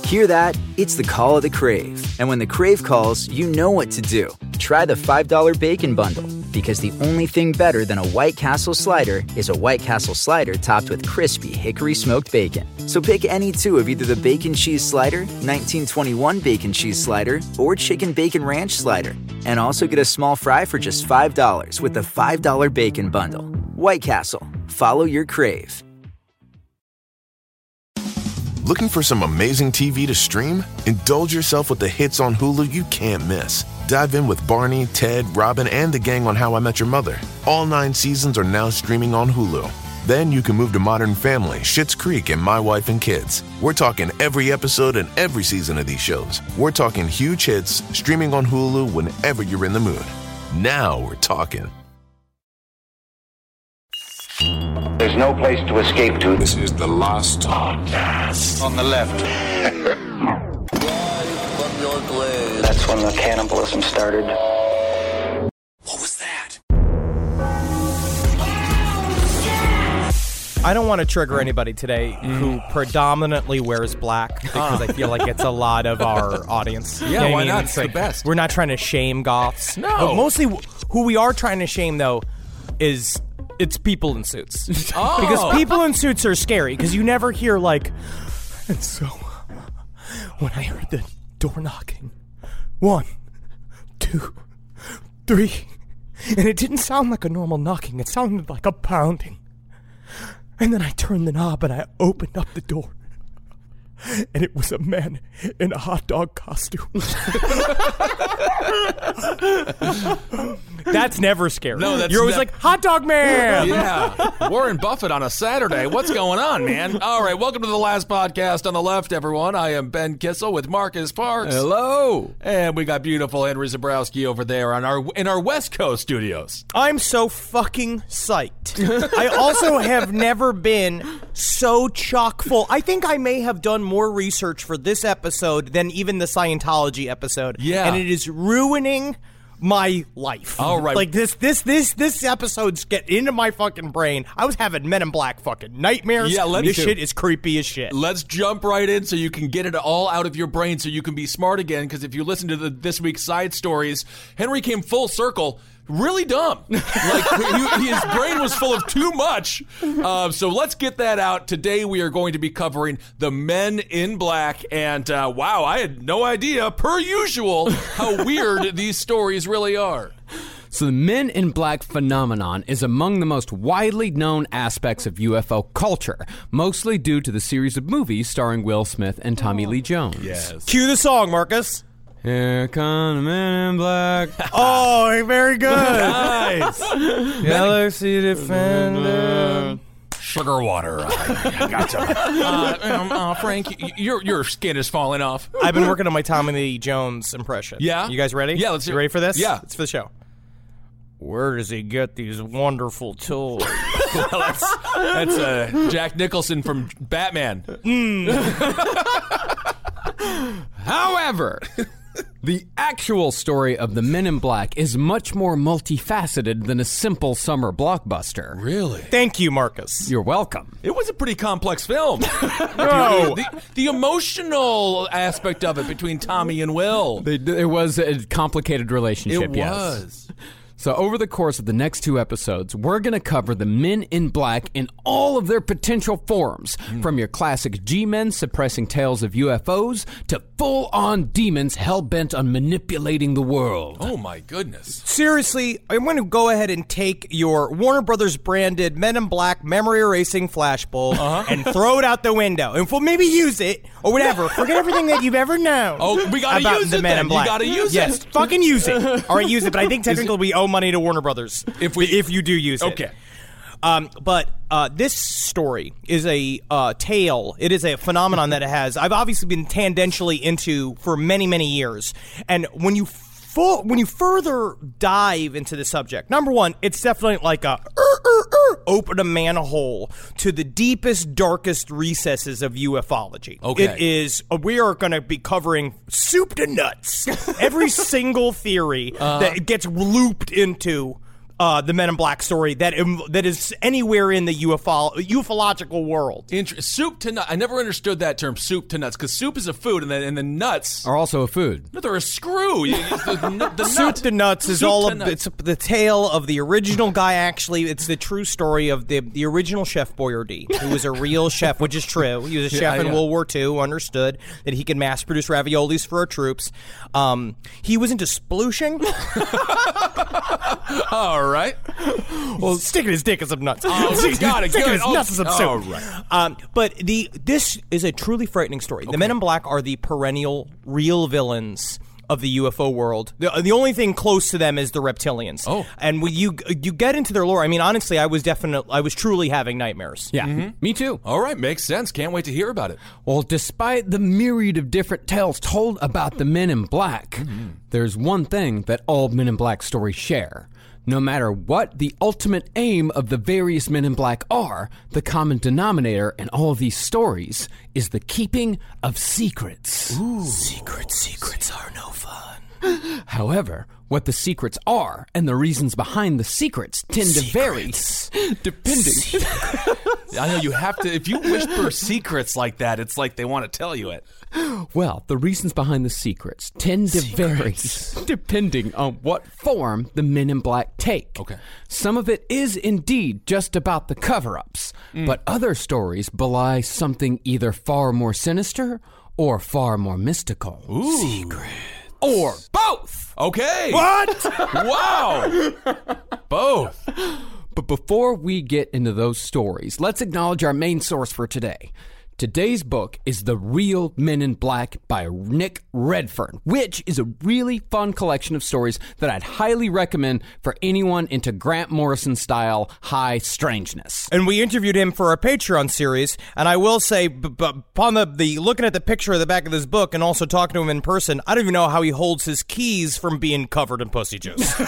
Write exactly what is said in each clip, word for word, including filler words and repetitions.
Hear that? It's the call of the Crave. And when the Crave calls, you know what to do. Try the five dollar Bacon Bundle, because the only thing better than a White Castle slider is a White Castle slider topped with crispy hickory smoked bacon. So pick any two of either the Bacon Cheese Slider, nineteen twenty-one Bacon Cheese Slider, or Chicken Bacon Ranch Slider. And also get a small fry for just five dollars with the five dollar Bacon Bundle. White Castle. Follow your Crave. Looking for some amazing T V to stream? Indulge yourself with the hits on Hulu you can't miss. Dive in with Barney, Ted, Robin, and the gang on How I Met Your Mother. All nine seasons are now streaming on Hulu. Then you can move to Modern Family, Schitt's Creek, and My Wife and Kids. We're talking every episode and every season of these shows. We're talking huge hits, streaming on Hulu whenever you're in the mood. Now we're talking. There's no place to escape to. This is the last podcast. On the left. That's when the cannibalism started. What was that? I don't want to trigger anybody today mm. who predominantly wears black, because I feel like it's a lot of our audience. Yeah, you know why I mean? not? It's It's like, the best. We're not trying to shame goths. No. But mostly who we are trying to shame, though, is... It's people in suits. Oh. Because people in suits are scary, because you never hear, like, and so, when I heard the door knocking, one, two, three, and it didn't sound like a normal knocking, it sounded like a pounding. And then I turned the knob and I opened up the door. And it was a man in a hot dog costume. That's never scary. No, that's You're always ne- like, hot dog man! Yeah. Warren Buffett on a Saturday. What's going on, man? All right, welcome to the last podcast on the left, everyone. I am Ben Kissel with Marcus Parks. Hello. And we got beautiful Henry Zabrowski over there on our in our West Coast studios. I'm so fucking psyched. I also have never been so chock full. I think I may have done more research for this episode than even the Scientology episode. Yeah. And it is ruining my life. All right. Like this this this this episode's get into my fucking brain. I was having Men in Black fucking nightmares. Yeah, let me This too. shit is creepy as shit. Let's jump right in so you can get it all out of your brain so you can be smart again, because if you listen to the, this week's side stories, Henry came full circle. Really dumb. Like, he, his brain was full of too much. Uh, so let's get that out. Today we are going to be covering the Men in Black. And uh, wow, I had no idea, per usual, how weird these stories really are. So the Men in Black phenomenon is among the most widely known aspects of U F O culture, mostly due to the series of movies starring Will Smith and Tommy Lee Jones. Yes. Cue the song, Marcus. Here come the Men in Black. Oh, very good. Nice. Galaxy Defender. Sugar water. I gotcha. Uh, um, uh, Frank, y- your your skin is falling off. I've been working on my Tommy Lee Jones impression. Yeah? You guys ready? Yeah, let's You hear- ready for this? Yeah. It's for the show. Where does he get these wonderful tools? that's that's uh, Jack Nicholson from Batman. However, the actual story of the Men in Black is much more multifaceted than a simple summer blockbuster. Really? Thank you, Marcus. You're welcome. It was a pretty complex film. No. the, the emotional aspect of it between Tommy and Will. They, it was a complicated relationship, It yes. was. So over the course of the next two episodes, we're going to cover the Men in Black in all of their potential forms, mm. from your classic G-men suppressing tales of U F Os to full-on demons hell-bent on manipulating the world. Oh, my goodness. Seriously, I'm going to go ahead and take your Warner Brothers branded Men in Black memory erasing flashbulb uh-huh. and throw it out the window. And we'll maybe use it or whatever. Forget everything that you've ever known. Oh, we got to about use the it Men then. in Black. You got to use yes, it. Yes, fucking use it. All right, use it. But I think technically we owe money to Warner Brothers if we if you do use it. Okay. Um, but uh, this story is a uh, tale. It is a phenomenon that it has. I've obviously been tangentially into for many, many years. And when you full, when you further dive into the subject, number one, it's definitely like a er, er, er, open a manhole to the deepest, darkest recesses of ufology. Okay. It is. Uh, we are going to be covering soup to nuts every single theory uh-huh. that gets looped into uh, the Men in Black story that um, that is anywhere in the U F O ufological world. Inter- soup to nuts. I never understood that term, soup to nuts, because soup is a food, and then and the nuts Are also a food. No, they're a screw. You- you- the, the Soup nut. to Nuts is Soup all to of nuts. it's the tale of the original guy. Actually, it's the true story of the the original Chef Boyardee, who was a real chef, which is true. He was a chef Yeah, in yeah. World War Two, understood that he could mass produce raviolis for our troops. Um, he was into splooshing. All right. Well, sticking his dick in some nuts. Oh, Sticking- got it, sticking good. his Oh, nuts in some soup. all right. Um, but the this is a truly frightening story. The Men in Black are the perennial real villains of the U F O world. The, the only thing close to them is the reptilians. Oh. And when you you get into their lore, I mean, honestly, I was definitely, I was truly having nightmares. Yeah, me too. All right, makes sense. Can't wait to hear about it. Well, despite the myriad of different tales told about the Men in Black, there's one thing that all Men in Black stories share. No matter what the ultimate aim of the various Men in Black are, the common denominator in all of these stories is the keeping of secrets. Secrets, secrets are no fun. However, what the secrets are and the reasons behind the secrets tend to vary depending. I know you have to. If you whisper secrets like that, it's like they want to tell you it. Well, the reasons behind the secrets tend to vary depending on what form the Men in Black take. Okay. Some of it is indeed just about the cover-ups, but other stories belie something either far more sinister or far more mystical. Ooh. Secret. Or both! Okay. What? Wow. Both. But before we get into those stories, let's acknowledge our main source for today. Today's book is The Real Men in Black by Nick Redfern, which is a really fun collection of stories that I'd highly recommend for anyone into Grant Morrison-style high strangeness. And we interviewed him for our Patreon series, and I will say, b- b- upon the, the looking at the picture of the back of this book and also talking to him in person, I don't even know how he holds his keys from being covered in pussy juice.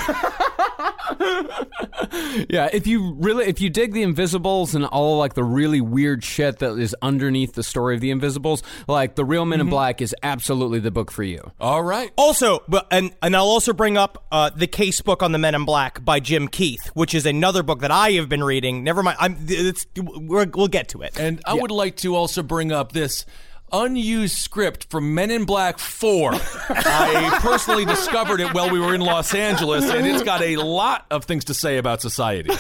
Yeah, if you really, if you dig the Invisibles and all like the really weird shit that is underneath the story of the Invisibles, like The Real Men in Black is absolutely the book for you. All right. Also, but and and I'll also bring up uh, the case book on the Men in Black by Jim Keith, which is another book that I have been reading. Never mind, I'm it's we're, we'll get to it. And I would like to also bring up this unused script from Men in Black four. I personally discovered it while we were in Los Angeles, and it's got a lot of things to say about society.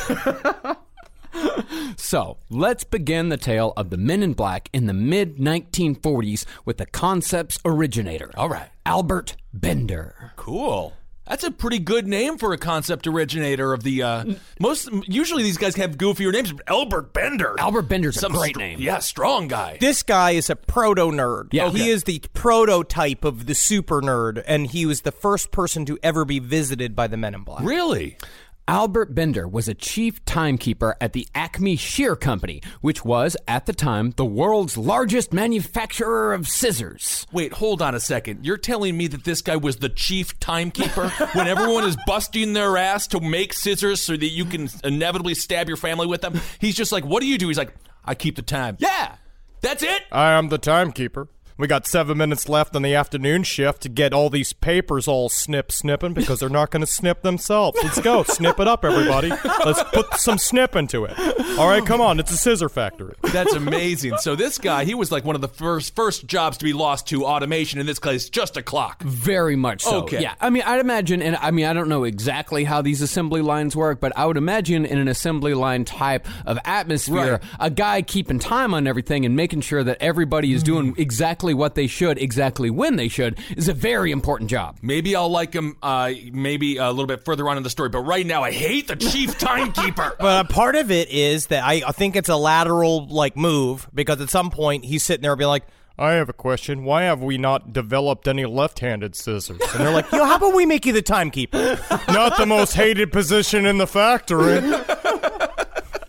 So, let's begin the tale of the Men in Black in the mid nineteen forties with the concept's originator. All right. Albert Bender. Cool. That's a pretty good name for a concept originator of the, uh, most, usually these guys have goofier names. Albert Bender. Albert Bender's a Some great str- name. Yeah, strong guy. This guy is a proto-nerd. Yeah. He Okay. is the prototype of the super nerd, and he was the first person to ever be visited by the Men in Black. Really? Albert Bender was a chief timekeeper at the Acme Shear Company, which was, at the time, the world's largest manufacturer of scissors. Wait, hold on a second. You're telling me that this guy was the chief timekeeper when everyone is busting their ass to make scissors so that you can inevitably stab your family with them? He's just like, what do you do? He's like, I keep the time. Yeah, that's it. I am the timekeeper. We got seven minutes left on the afternoon shift to get all these papers all snip snipping because they're not going to snip themselves. Let's go. Snip it up, everybody. Let's put some snip into it. All right, come on. It's a scissor factory. That's amazing. So this guy, he was like one of the first first jobs to be lost to automation. In this case, just a clock. Very much so. Okay. Yeah. I mean, I'd imagine, and I mean, I don't know exactly how these assembly lines work, but I would imagine in an assembly line type of atmosphere, Right. a guy keeping time on everything and making sure that everybody is doing exactly what they should, exactly when they should, is a very important job. Maybe I'll like him uh, maybe a little bit further on in the story, but right now I hate the chief timekeeper. But a part of it is that I, I think it's a lateral like move because at some point he's sitting there being like, I have a question. Why have we not developed any left-handed scissors? And they're like, yo, how about we make you the timekeeper? Not the most hated position in the factory.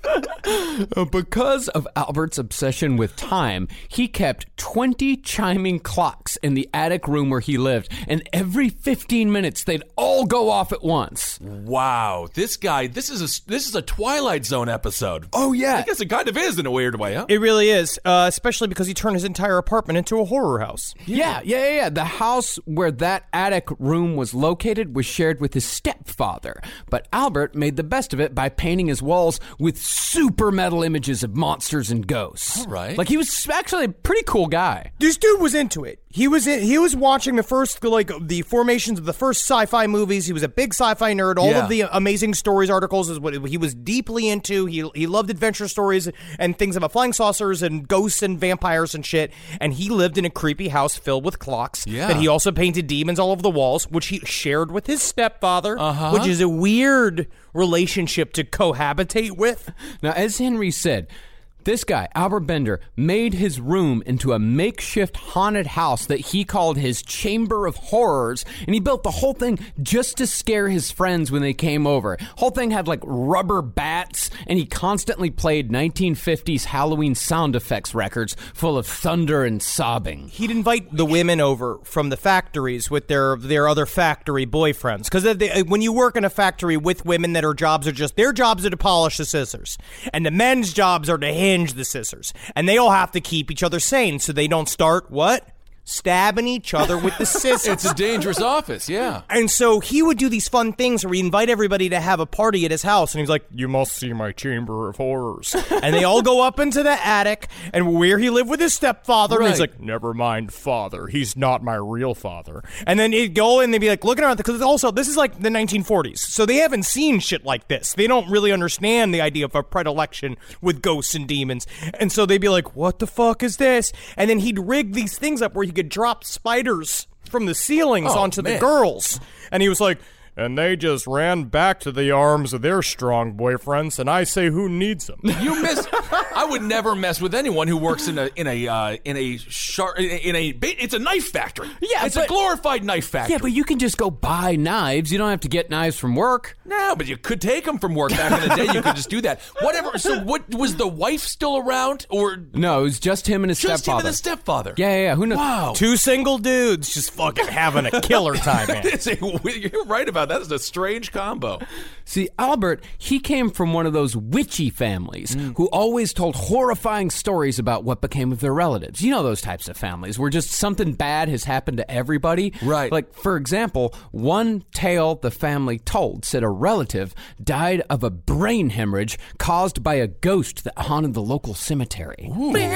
Because of Albert's obsession with time, he kept twenty chiming clocks in the attic room where he lived, and every fifteen minutes they'd all go off at once. Wow, this guy, this is a this is a Twilight Zone episode. Oh, yeah. I guess it kind of is in a weird way, huh? It really is, uh, especially because he turned his entire apartment into a horror house. Yeah, yeah, yeah, yeah. The house where that attic room was located was shared with his stepfather, but Albert made the best of it by painting his walls with super metal images of monsters and ghosts. All right. Like, he was actually a pretty cool guy. This dude was into it. He was in, he was watching the first, like, the formations of the first sci-fi movies. He was a big sci-fi nerd. All Yeah. of the Amazing Stories articles is what he was deeply into. He he loved adventure stories and things about flying saucers and ghosts and vampires and shit. And he lived in a creepy house filled with clocks. Yeah. That he also painted demons all over the walls, which he shared with his stepfather, Uh-huh. which is a weird relationship to cohabitate with. Now, as Henry said, this guy, Albert Bender, made his room into a makeshift haunted house that he called his Chamber of Horrors, and he built the whole thing just to scare his friends when they came over. Whole thing had, like, rubber bats, and he constantly played nineteen fifties Halloween sound effects records full of thunder and sobbing. He'd invite the women over from the factories with their their other factory boyfriends. Because when you work in a factory with women that are jobs are just, their jobs are to polish the scissors. And the men's jobs are to hinge the scissors. And they all have to keep each other sane so they don't start, what? Stabbing each other with the scissors. It's a dangerous office, yeah. And so he would do these fun things where he'd invite everybody to have a party at his house. And he's like, you must see my Chamber of Horrors. And they all go up into the attic and where he lived with his stepfather. Right. And he's like, never mind, father. He's not my real father. And then he'd go and they'd be like, looking around. Because also, this is like the nineteen forties. So they haven't seen shit like this. They don't really understand the idea of a predilection with ghosts and demons. And so they'd be like, what the fuck is this? And then he'd rig these things up where he could drop spiders from the ceilings Oh, onto man. the girls. And he was like, and they just ran back to the arms of their strong boyfriends, and I say, who needs them? You miss. I would never mess with anyone who works in a in a uh, in a sharp in a. It's a knife factory. Yeah, it's but- a glorified knife factory. Yeah, but you can just go buy knives. You don't have to get knives from work. No, but you could take them from work back in the day. You could just do that. Whatever. So, what was the wife still around, or No, it was just him and his just him stepfather. and the stepfather? Yeah, yeah, yeah. Who knows? Wow. Two single dudes just fucking having a killer time, man. It's a, you're right about that. It's a strange combo. See, Albert, he came from one of those witchy families Mm. who always told horrifying stories about what became of their relatives. You know those types of families where just something bad has happened to everybody. Right. Like, for example, one tale the family told said a relative died of a brain hemorrhage caused by a ghost that haunted the local cemetery.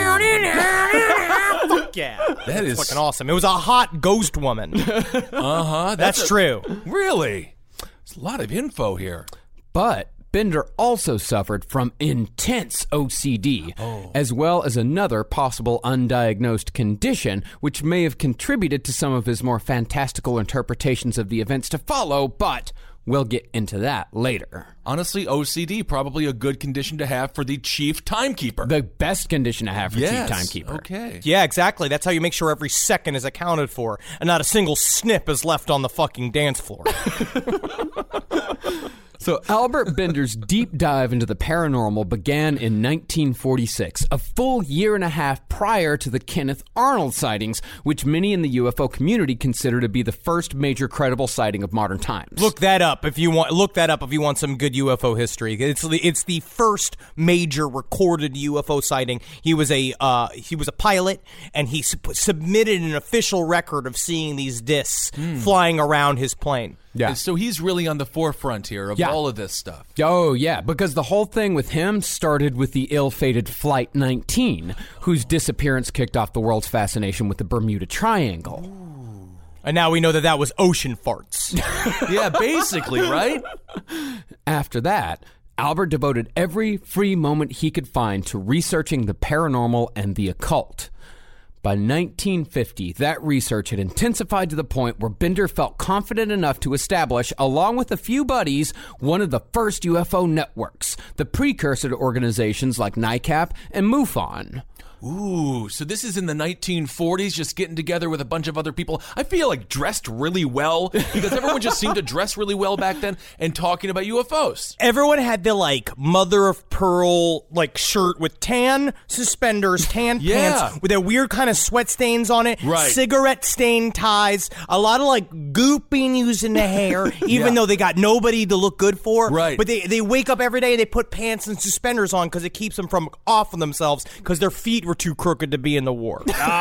Fuck yeah. That is Fucking awesome. It was a hot ghost woman. Uh huh. That's true. Really. There's a lot of info here. But Bender also suffered from intense O C D, as well as another possible undiagnosed condition, which may have contributed to some of his more fantastical interpretations of the events to follow, but we'll get into that later. Honestly, O C D probably a good condition to have for the chief timekeeper. The best condition to have for yes. Chief Timekeeper. Okay. Yeah, exactly. That's how you make sure every second is accounted for and not a single snip is left on the fucking dance floor. So Albert Bender's deep dive into the paranormal began in nineteen forty-six, a full year and a half prior to the Kenneth Arnold sightings, which many in the U F O community consider to be the first major credible sighting of modern times. Look that up if you want. Look that up if you want some good U F O history. It's the it's the first major recorded U F O sighting. He was a uh, he was a pilot, and he sub- submitted an official record of seeing these discs flying around his plane. Yeah. So he's really on the forefront here of Yeah. all of this stuff. Oh, yeah, because the whole thing with him started with the ill-fated Flight nineteen, whose disappearance kicked off the world's fascination with the Bermuda Triangle. And now we know that that was ocean farts. Yeah, basically, right? After that, Albert devoted every free moment he could find to researching the paranormal and the occult. By nineteen fifty, that research had intensified to the point where Bender felt confident enough to establish, along with a few buddies, one of the first U F O networks, the precursor to organizations like NICAP and MUFON. Ooh, so this is in the nineteen forties, just getting together with a bunch of other people. I feel like dressed really well because everyone just seemed to dress really well back then and talking about U F Os. Everyone had the like mother of pearl like shirt with tan suspenders, tan Yeah. pants with a weird kind of sweat stains on it, Right. cigarette stain ties, a lot of like goop being used in the hair, even Yeah. though they got nobody to look good for. Right. But they, they wake up every day and they put pants and suspenders on because it keeps them from off of themselves because their feet were too crooked to be in the war.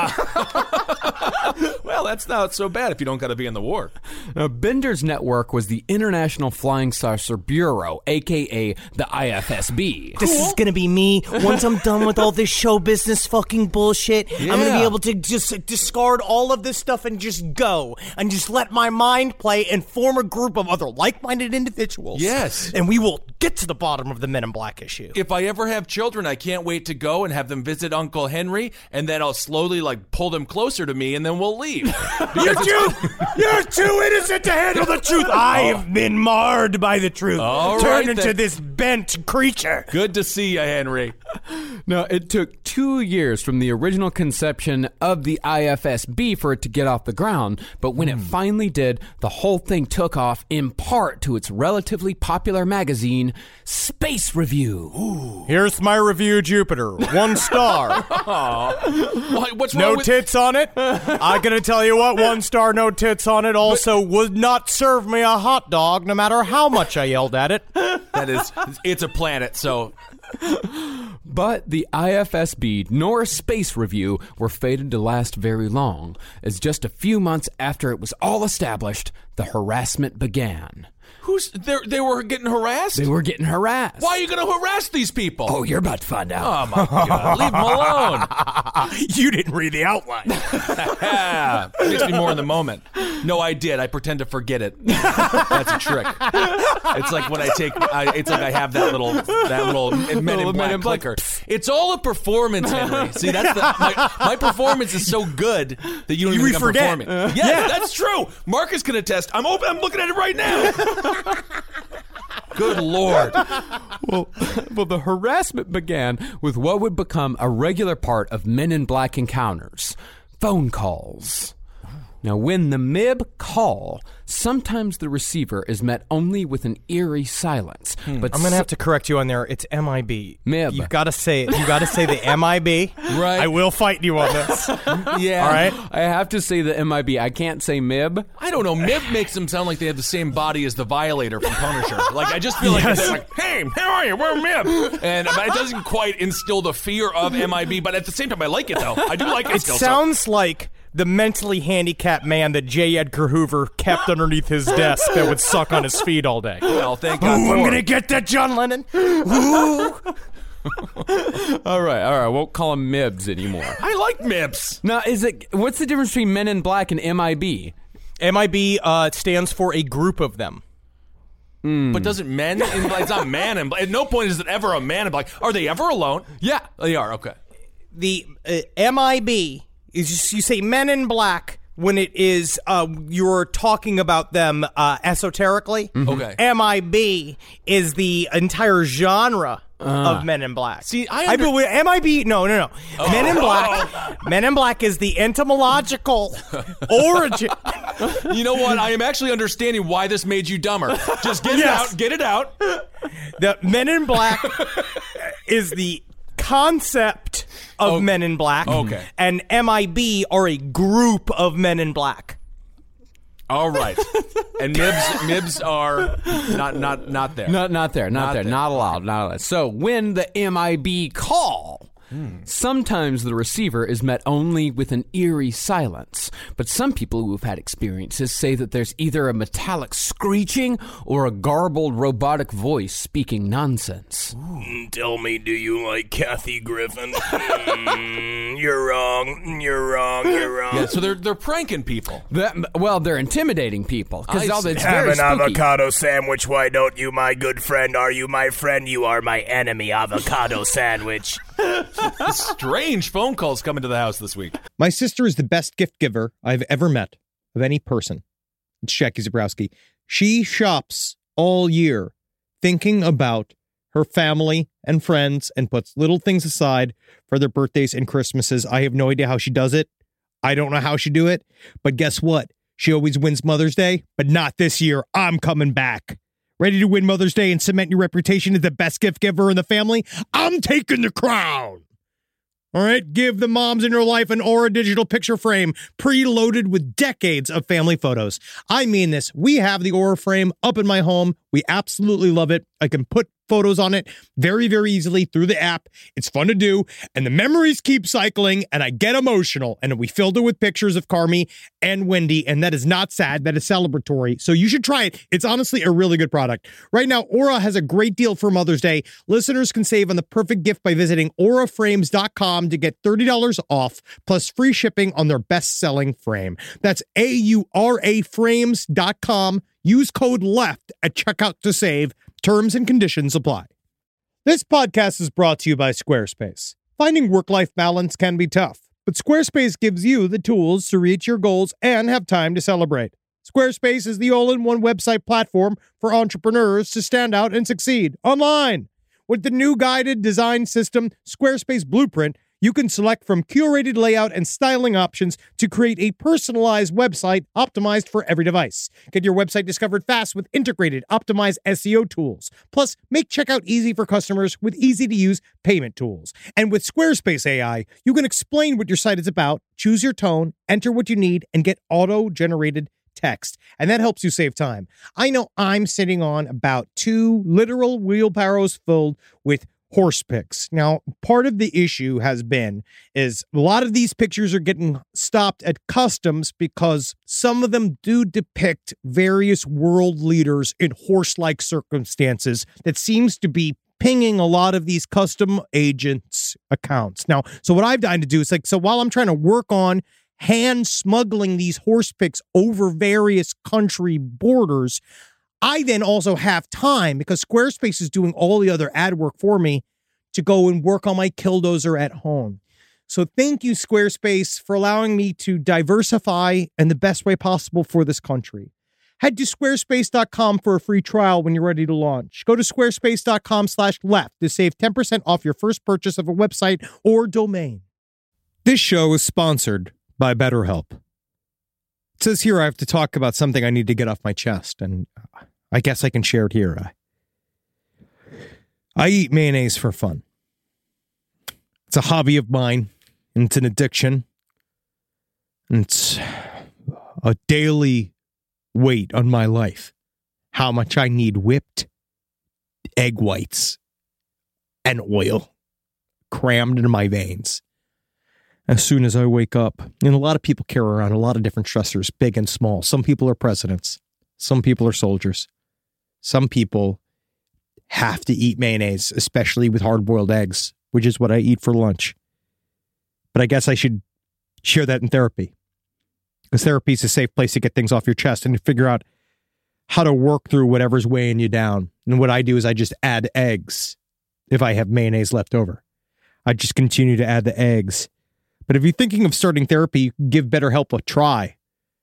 Well, that's not so bad if you don't got to be in the war. Now, Bender's network was the International Flying Saucer Bureau, a k a the I F S B. This is gonna be me. Once I'm done with all this show business fucking bullshit, I'm gonna be Yeah. able to just discard all of this stuff and just go and just let my mind play and form a group of other like-minded individuals. Yes. And we will get to the bottom of the Men in Black issue. If I ever have children, I can't wait to go and have them visit Uncle Henry, and then I'll slowly like pull them closer to me, and then we'll leave. You're too, you're too innocent to handle the truth. I've been marred by the truth. All Turned right, into then. this bent creature. Good to see you, Henry. Now, it took two years from the original conception of the I F S B for it to get off the ground, but when it finally did, the whole thing took off in part to its relatively popular magazine, Space Review. Here's my review, Jupiter. One star. Why, what's wrong No with tits on it. I'm gonna tell you what, one star, no tits on it. Also, would not serve me a hot dog, no matter how much I yelled at it. that? Is it's a planet, so But the I F S B nor Space Review were fated to last very long, as just a few months after it was all established, the harassment began. who's they? They were getting harassed. They were getting harassed. Why are you going to harass these people? Oh, you're about to find out. Oh my God! Leave them alone. You didn't read the outline. Yeah, makes me more in the moment. No, I did. I pretend to forget it. That's a trick. It's like when I take. I, it's like I have that little that little Men in Little Black Men in Black. clicker. It's all a performance, Henry. See, that's the my, my performance is so good that you don't You even think I'm forget. performing. Yes, that's true. Marcus can attest. I'm open. I'm looking at it right now. Good Lord. Well, well, the harassment began with what would become a regular part of Men in Black encounters, phone calls. Now, when the M I B call, sometimes the receiver is met only with an eerie silence. But I'm gonna have to correct you on there. It's M I B. M I B. You've got to say it. You got to say the M I B. Right. I will fight you on this. Yeah. All right. I have to say the M I B. I can't say M I B. I don't know. M I B makes them sound like they have the same body as the Violator from Punisher. Like, I just feel like Yes. they're like, hey, how are you? We're M I B. And but it doesn't quite instill the fear of M I B, but at the same time, I like it, though. I do like it, It still. so- sounds like the mentally handicapped man that J. Edgar Hoover kept underneath his desk that would suck on his feet all day. Well, thank God Ooh, for I'm it. gonna get that John Lennon. Ooh. All right, all right. I won't call them M I Bs anymore. I like M I Bs. Now, is it? What's the difference between Men in Black and M I B? M I B uh, stands for a group of them. But doesn't men in Black, it's not man in Black. At no point is it ever a man in Black. Are they ever alone? Yeah, they are. Okay. The uh, M I B is just, you say Men in Black when it is uh, you're talking about them uh, esoterically. Okay. M I B is the entire genre of Men in Black. See, I I under- believe M I B. No, no, no. Men in Black. Men in Black is the entomological origin. You know what? I am actually understanding why this made you dumber. Just get Yes. it out. Get it out. The Men in Black is the concept of Oh, Men in Black. okay. And M I B are a group of Men in Black. All right. And M I Bs, M I Bs are not not not there. Not, not there, not, Not there, there. not allowed, not allowed. So when the M I B call, sometimes the receiver is met only with an eerie silence. But some people who have had experiences say that there's either a metallic screeching or a garbled robotic voice speaking nonsense. Tell me, do you like Kathy Griffin? Mm, you're wrong. You're wrong. You're wrong. Yeah, so they're they're pranking people. That, well, they're intimidating people because I all see. it's Have very an spooky. avocado sandwich, why don't you, my good friend? Are you my friend? You are my enemy, avocado sandwich. Strange phone calls coming to the house this week. My sister is the best gift giver I've ever met of any person. It's Jackie Zabrowski. She shops all year thinking about her family and friends and puts little things aside for their birthdays and Christmases. I have no idea how she does it. I don't know how she do it, but guess what? She always wins Mother's Day, but not this year. I'm coming back. Ready to win Mother's Day and cement your reputation as the best gift giver in the family? I'm taking the crown. All right, give the moms in your life an Aura digital picture frame preloaded with decades of family photos. I mean this. We have the Aura frame up in my home. We absolutely love it. I can put photos on it very, very easily through the app. It's fun to do, and the memories keep cycling, and I get emotional. And we filled it with pictures of Carmi and Wendy, and that is not sad. That is celebratory. So you should try it. It's honestly a really good product. Right now, Aura has a great deal for Mother's Day. Listeners can save on the perfect gift by visiting aura frames dot com to get thirty dollars off, plus free shipping on their best-selling frame. That's A U R A frames dot com. Use code LEFT at checkout to save. Terms and conditions apply. This podcast is brought to you by Squarespace. Finding work-life balance can be tough, but Squarespace gives you the tools to reach your goals and have time to celebrate. Squarespace is the all-in-one website platform for entrepreneurs to stand out and succeed online. With the new guided design system, Squarespace Blueprint, you can select from curated layout and styling options to create a personalized website optimized for every device. Get your website discovered fast with integrated, optimized S E O tools. Plus, make checkout easy for customers with easy-to-use payment tools. And with Squarespace A I, you can explain what your site is about, choose your tone, enter what you need, and get auto-generated text. And that helps you save time. I know I'm sitting on about two literal wheelbarrows filled with horse pics. Now, part of the issue has been is a lot of these pictures are getting stopped at customs because some of them do depict various world leaders in horse-like circumstances that seems to be pinging a lot of these custom agents' accounts. Now, so what I've done to do is like, so while I'm trying to work on hand smuggling these horse pics over various country borders, I then also have time because Squarespace is doing all the other ad work for me to go and work on my Killdozer at home. So thank you, Squarespace, for allowing me to diversify in the best way possible for this country. Head to squarespace dot com for a free trial when you're ready to launch. Go to squarespace dot com slash left to save ten percent off your first purchase of a website or domain. This show is sponsored by BetterHelp. It says here I have to talk about something I need to get off my chest, and I guess I can share it here. I eat mayonnaise for fun. It's a hobby of mine, and it's an addiction. And it's a daily weight on my life. How much I need whipped egg whites and oil crammed into my veins as soon as I wake up. And a lot of people carry around a lot of different stressors, big and small. Some people are presidents. Some people are soldiers. Some people have to eat mayonnaise, especially with hard-boiled eggs, which is what I eat for lunch. But I guess I should share that in therapy. Because therapy is a safe place to get things off your chest and to figure out how to work through whatever's weighing you down. And what I do is I just add eggs if I have mayonnaise left over. I just continue to add the eggs. But if you're thinking of starting therapy, give BetterHelp a try.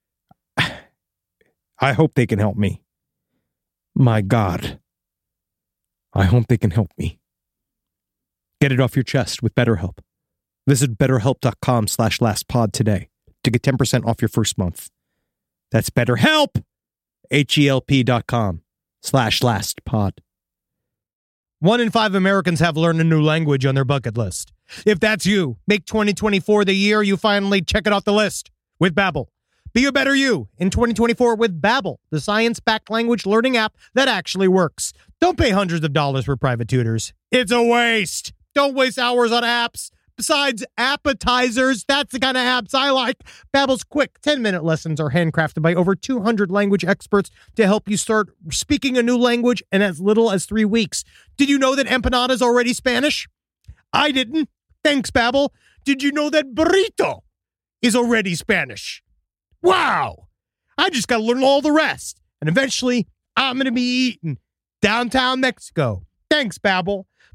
I hope they can help me. My God. I hope they can help me. Get it off your chest with BetterHelp. Visit betterhelp.com slash lastpod today to get ten percent off your first month. That's BetterHelp. H-E-L-P dot com slash lastpod. One in five Americans have learned a new language on their bucket list. If that's you, make twenty twenty-four the year you finally check it off the list with Babbel. Be a better you in twenty twenty-four with Babbel, the science-backed language learning app that actually works. Don't pay hundreds of dollars for private tutors. It's a waste. Don't waste hours on apps. Besides appetizers, that's the kind of apps I like. Babbel's quick ten-minute lessons are handcrafted by over two hundred language experts to help you start speaking a new language in as little as three weeks. Did you know that empanada is already Spanish? I didn't. Thanks, Babbel. Did you know that burrito is already Spanish? Wow. I just got to learn all the rest. And eventually, I'm going to be eating downtown Mexico. Thanks, Babbel.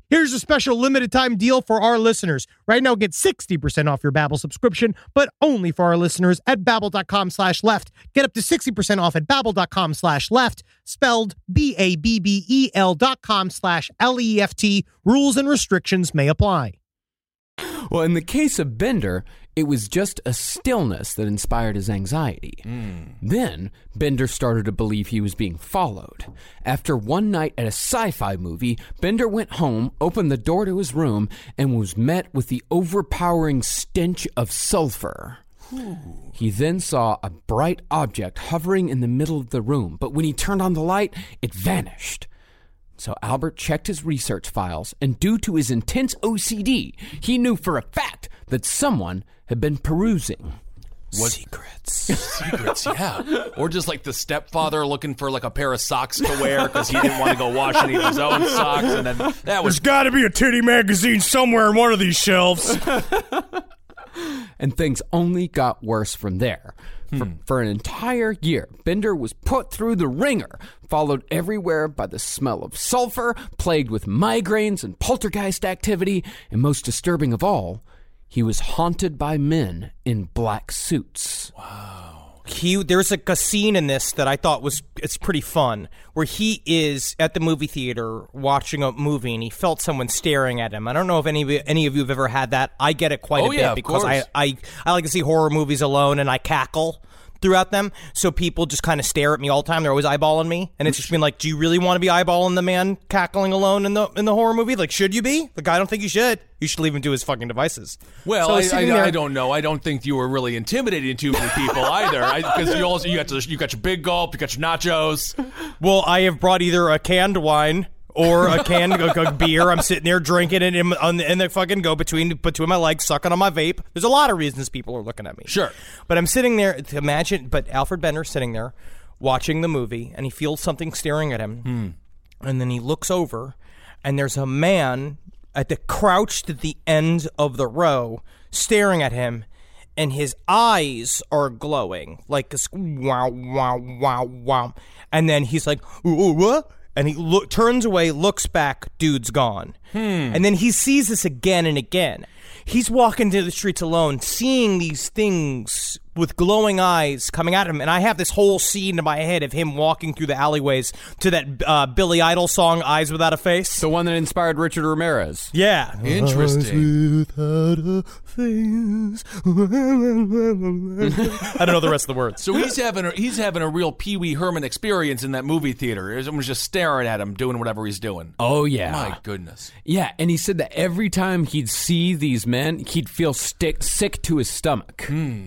Here's a special limited time deal for our listeners. Right now, get sixty percent off your Babbel subscription, but only for our listeners at babbel.com slash left. Get up to sixty percent off at babbel.com slash left, spelled B A B B E L dot com slash L E F T. Rules and restrictions may apply. Well, in the case of Bender, it was just a stillness that inspired his anxiety. Mm. Then, Bender started to believe he was being followed. After one night at a sci-fi movie, Bender went home, opened the door to his room, and was met with the overpowering stench of sulfur. Ooh. He then saw a bright object hovering in the middle of the room, but when he turned on the light, it vanished. So Albert checked his research files, and due to his intense O C D, he knew for a fact that someone had been perusing. What? Secrets. Secrets, yeah. Or just like the stepfather looking for like a pair of socks to wear because he didn't want to go wash any of his own socks. And then that was. There's got to be a titty magazine somewhere in one of these shelves. And things only got worse from there. For, for an entire year, Bender was put through the ringer, followed everywhere by the smell of sulfur, plagued with migraines and poltergeist activity, and most disturbing of all, he was haunted by men in black suits. Wow. He, there's like a scene in this that I thought was it's pretty fun, where he is at the movie theater watching a movie and he felt someone staring at him. I don't know if any of you, any of you have ever had that. I get it quite oh, a bit yeah, because I, I I like to see horror movies alone and I cackle throughout them. So people just kind of stare at me all the time. They're always eyeballing me, and it's just been like, do you really want to be eyeballing the man cackling alone in the in the horror movie? Like, should you be? Like, I don't think you should. You should leave him to his fucking devices. Well, so I, I, I, I don't know. I don't think you were really intimidating too many people either, because you also you got to, you got your big gulp, you got your nachos. Well, I have brought either a canned wine or a canned a, a beer. I'm sitting there drinking it in, on the, in the fucking go between between my legs, sucking on my vape. There's a lot of reasons people are looking at me. Sure. But I'm sitting there to imagine, but Alfred Bender's sitting there watching the movie, and he feels something staring at him. Hmm. And then he looks over, and there's a man at the crouched at the end of the row staring at him, and his eyes are glowing like this, wow, wow, wow, wow. And then he's like, ooh, what? And he look, turns away, looks back, dude's gone. Hmm. And then he sees this again and again. He's walking to the streets alone, seeing these things with glowing eyes coming at him. And I have this whole scene in my head of him walking through the alleyways to that uh, Billy Idol song, Eyes Without a Face. The one that inspired Richard Ramirez. Yeah. Interesting. Without a face. I don't know the rest of the words. So he's having a, he's having a real Pee Wee Herman experience in that movie theater. Everyone's just staring at him, doing whatever he's doing. Oh, yeah. My goodness. Yeah, and he said that every time he'd see these men, he'd feel stick, sick to his stomach. Hmm.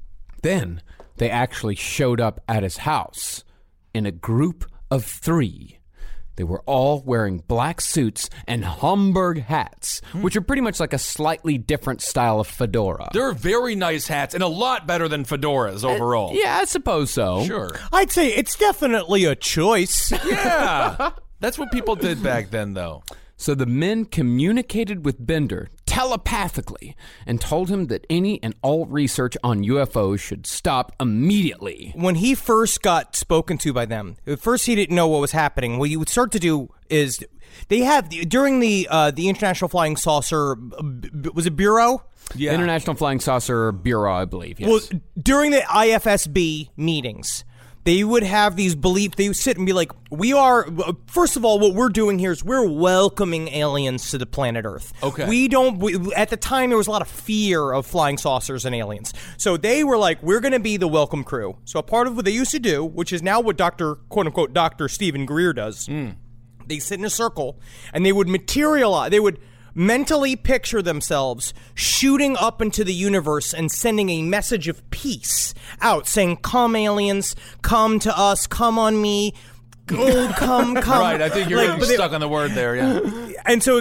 Then they actually showed up at his house in a group of three. They were all wearing black suits and Homburg hats, hmm. which are pretty much like a slightly different style of fedora. They're very nice hats and a lot better than fedoras overall. Uh, yeah, I suppose so. Sure. I'd say it's definitely a choice. Yeah. That's what people did back then, though. So the men communicated with Bender telepathically and told him that any and all research on U F Os should stop immediately. When he first got spoken to by them, at first he didn't know what was happening. What you would start to do is they have, during the uh, the International Flying Saucer, was it Bureau? Yeah. International Flying Saucer Bureau, I believe, yes. Well, during the I F S B meetings, they would have these beliefs. They would sit and be like, we are, first of all, what we're doing here is we're welcoming aliens to the planet Earth. Okay. We don't, we, at the time, there was a lot of fear of flying saucers and aliens. So they were like, we're going to be the welcome crew. So a part of what they used to do, which is now what Doctor, quote unquote, Doctor Stephen Greer does, mm. they sit in a circle and they would materialize, they would mentally picture themselves shooting up into the universe and sending a message of peace out, saying, come aliens, come to us, come on me, oh, come, come. Right, I think you're like, getting they, stuck on the word there, yeah. And so,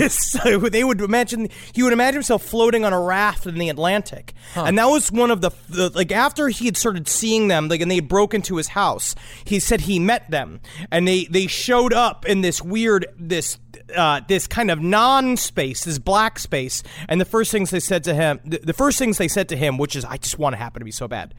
so they would imagine, he would imagine himself floating on a raft in the Atlantic. Huh. And that was one of the, the, like after he had started seeing them, like, and they had broke into his house, he said he met them. And they, they showed up in this weird, this, Uh, this kind of non-space, this black space, and the first things they said to him, the, the first things they said to him, which is, I just want to happen to be so bad.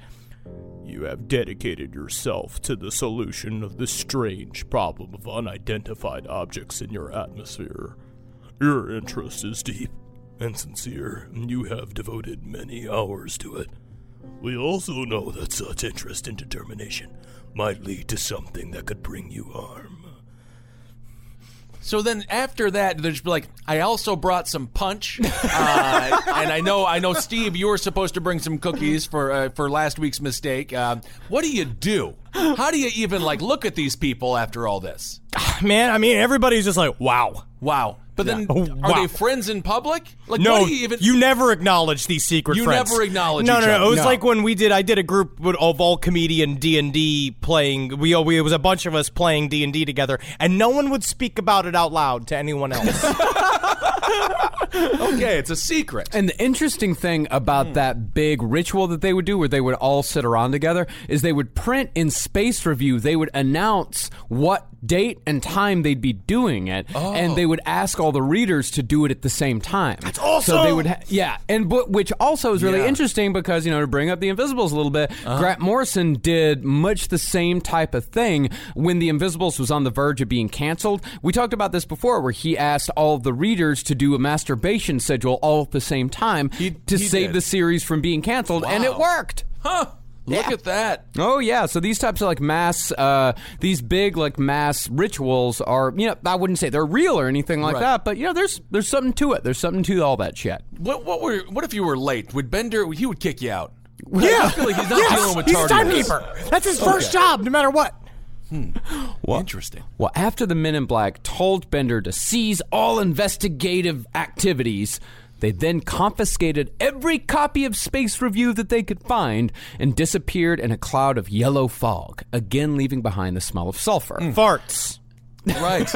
You have dedicated yourself to the solution of the strange problem of unidentified objects in your atmosphere. Your interest is deep and sincere, and you have devoted many hours to it. We also know that such interest and determination might lead to something that could bring you harm. So then after that, there's like, I also brought some punch, uh, and I know, I know, Steve, you were supposed to bring some cookies for uh, for last week's mistake. Uh, what do you do? How do you even like look at these people after all this? Man, I mean, everybody's just like, wow. Wow. But then, Yeah. Oh, are wow. they friends in public? Like, No, what do you even? you never acknowledge these secret You friends. never acknowledge No, each no, no. other. It was No. like when we did. I did a group with- of all comedian D and D playing. We, we it was a bunch of us playing D and D together, and no one would speak about it out loud to anyone else. Okay, it's a secret. And the interesting thing about Hmm. that big ritual that they would do where they would all sit around together is they would print in Space Review, they would announce what date and time they'd be doing it, Oh. and they would ask all the readers to do it at the same time. That's awesome! So they would, ha- yeah, and but, which also is really Yeah. interesting because, you know, to bring up the Invisibles a little bit, Uh-huh. Grant Morrison did much the same type of thing when the Invisibles was on the verge of being canceled. We talked about this before where he asked all of the readers to do a masturbation schedule all at the same time He- to he save did. the series from being canceled, and it Wow. worked. Huh. Look Yeah. at that. Oh yeah, so these types of like mass, uh, these big like mass rituals are, you know, I wouldn't say they're real or anything like Right. that, but you know, there's there's something to it. There's something to all that shit. What what were what if you were late? Would Bender? He would kick you out. Yeah, I feel like he's not yes, dealing with he's a tardiness. timekeeper. That's his first job, no matter what. Interesting. Well, after the Men in Black told Bender to cease all investigative activities, they then confiscated every copy of Space Review that they could find and disappeared in a cloud of yellow fog, again leaving behind the smell of sulfur. Farts. Right.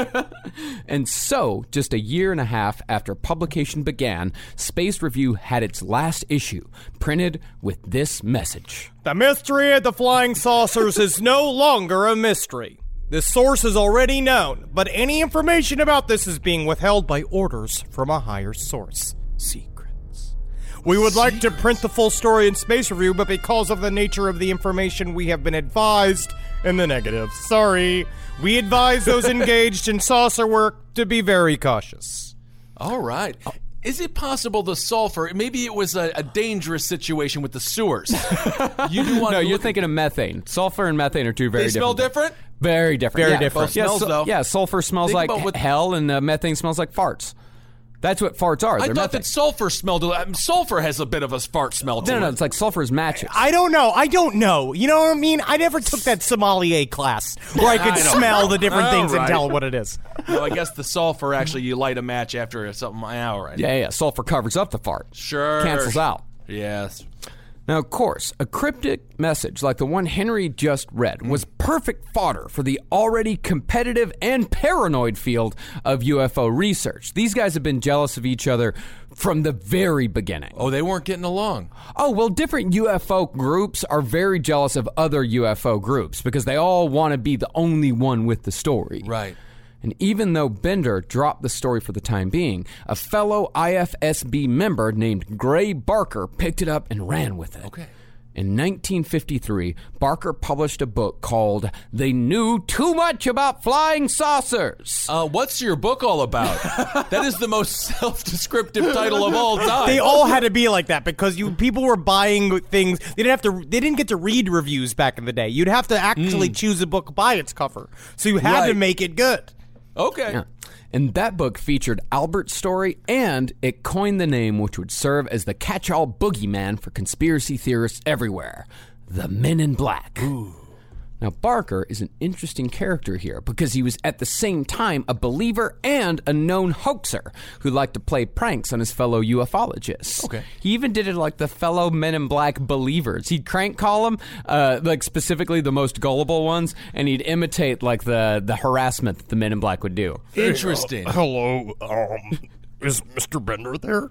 And so, just a year and a half after publication began, Space Review had its last issue, printed with this message. The mystery of the flying saucers is no longer a mystery. The source is already known, but any information about this is being withheld by orders from a higher source. Secrets. We would like to print the full story in Space Review, but because of the nature of the information, we have been advised in the negative. Sorry. We advise those engaged in saucer work to be very cautious. All right. Is it possible the sulfur? Maybe it was a, a dangerous situation with the sewers. You do want No, to you're look- thinking of methane. Sulfur and methane are two very They different. smell different? Very different. Very yeah, different. Both Yeah, smells, sul- though. yeah, sulfur smells Think like about what- hell, and uh, methane smells like farts. That's what farts are. I They're thought methane. that sulfur smelled. Um, sulfur has a bit of a fart smell to No, no, no, it. it's like sulfur is matches. I don't know. I don't know. You know what I mean? I never took that sommelier class where I could I know. smell the different All things and right. tell what it is. Well, I guess the sulfur actually you light a match after something. All right. Yeah, yeah, sulfur covers up the fart. Sure. Cancels out. Yes. Now, of course, a cryptic message like the one Henry just read was perfect fodder for the already competitive and paranoid field of U F O research. These guys have been jealous of each other from the very beginning. Oh, they weren't getting along. Oh, well, different U F O groups are very jealous of other U F O groups because they all want to be the only one with the story. Right. And even though Bender dropped the story for the time being, a fellow I F S B member named Gray Barker picked it up and ran with it. Okay. In nineteen fifty-three, Barker published a book called They Knew Too Much About Flying Saucers. Uh, what's your book all about? That is the most self-descriptive title of all time. They all had to be like that because you people were buying things. They didn't have to. They didn't get to read reviews back in the day. You'd have to actually choose a book by its cover. So you had to Right. make it good. Okay. Yeah. And that book featured Albert's story, and it coined the name which would serve as the catch-all boogeyman for conspiracy theorists everywhere, the Men in Black. Ooh. Now, Barker is an interesting character here because he was at the same time a believer and a known hoaxer who liked to play pranks on his fellow ufologists. Okay. He even did it like the fellow Men in Black believers. He'd crank call them, uh, like specifically the most gullible ones, and he'd imitate like the, the harassment that the Men in Black would do. Interesting. Hello, um, is Mister Bender there?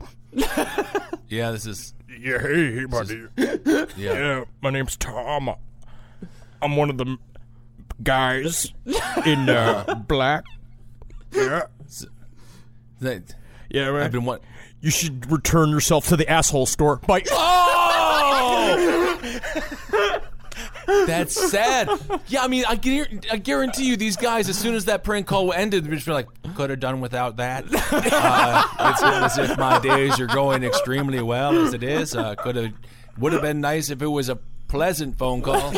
Yeah, this is. Yeah, hey, buddy. Yeah. Yeah, my name's Tom. I'm one of the guys in uh, black. Yeah, That, yeah, man. I've been what? You should return yourself to the asshole store. By Oh! That's sad. Yeah, I mean, I, guar- I guarantee you, these guys, as soon as that prank call ended, they'd just be like, could have done without that. Uh, it's not as if my days are going extremely well as it is. Uh, could have, would have been nice if it was a pleasant phone call.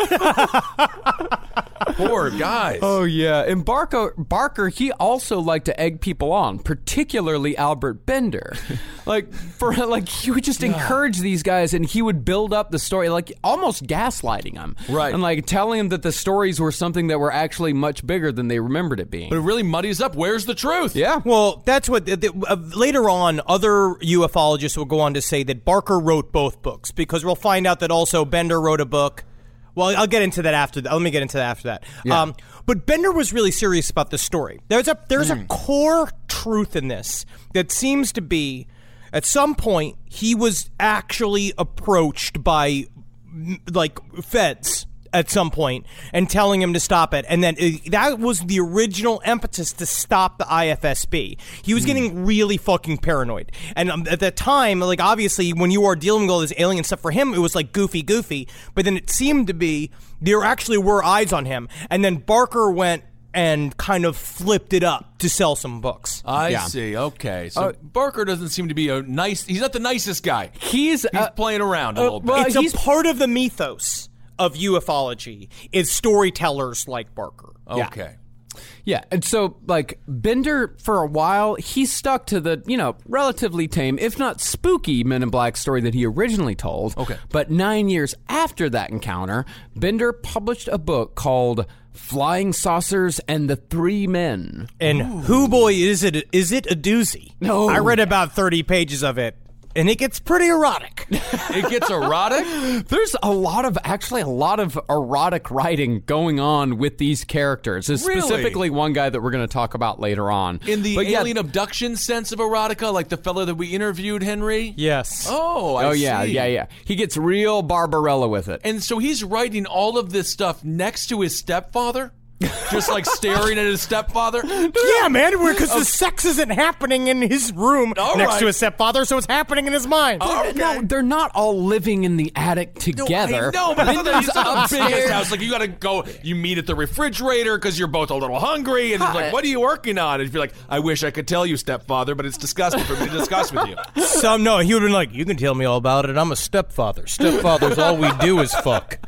Poor guys. Oh yeah, and Barker, Barker, he also liked to egg people on, particularly Albert Bender. Like for like he would just encourage these guys, and he would build up the story, like almost gaslighting them, right? And like telling them that the stories were something that were actually much bigger than they remembered it being. But it really muddies up. Where's the truth? Yeah. Well, that's what the, the, uh, later on, other ufologists will go on to say that Barker wrote both books, because we'll find out that also Bender wrote a book. Well, I'll get into that after that. Let me get into that after that. Yeah. Um, but Bender was really serious about the story. There's a there's mm. a core truth in this that seems to be, at some point, he was actually approached by, like, feds at some point and telling him to stop it. And then it, that was the original impetus to stop the I F S B. He was mm. getting really fucking paranoid. And um, at that time, like, obviously, when you are dealing with all this alien stuff, for him, it was like goofy, goofy. But then it seemed to be, there actually were eyes on him. And then Barker went and kind of flipped it up to sell some books. I Yeah. see. Okay. So Uh, Barker doesn't seem to be a nice, he's not the nicest guy. He's, He's uh, playing around a uh, little bit. well, It's he's- a part of the mythos of ufology is storytellers like Barker. Okay. Yeah, and so, like, Bender, for a while, he stuck to the, you know, relatively tame, if not spooky, Men in Black story that he originally told. Okay. But nine years after that encounter, Bender published a book called Flying Saucers and the Three Men. And who boy is it is it a doozy? No. I read about thirty pages of it, and it gets pretty erotic. It gets erotic? There's a lot of, actually, a lot of erotic writing going on with these characters. There's Really? specifically one guy that we're going to talk about later on. In the But yeah, alien abduction sense of erotica, like the fellow that we interviewed, Henry? Yes. Oh, I Oh, yeah, see. yeah, yeah. He gets real Barbarella with it. And so he's writing all of this stuff next to his stepfather? Just like staring at his stepfather? Yeah, man, because the sex isn't happening in his room All next right. to his stepfather, so it's happening in his mind. Okay. No, they're not all living in the attic together. No, but it's Bender's the biggest upstairs. house. Like, you gotta go, you meet at the refrigerator because you're both a little hungry, and it's like, what are you working on? And you're like, I wish I could tell you, stepfather, but it's disgusting for me to discuss with you. Some no, he would have been like, you can tell me all about it. I'm a stepfather. Stepfathers, all we do is fuck.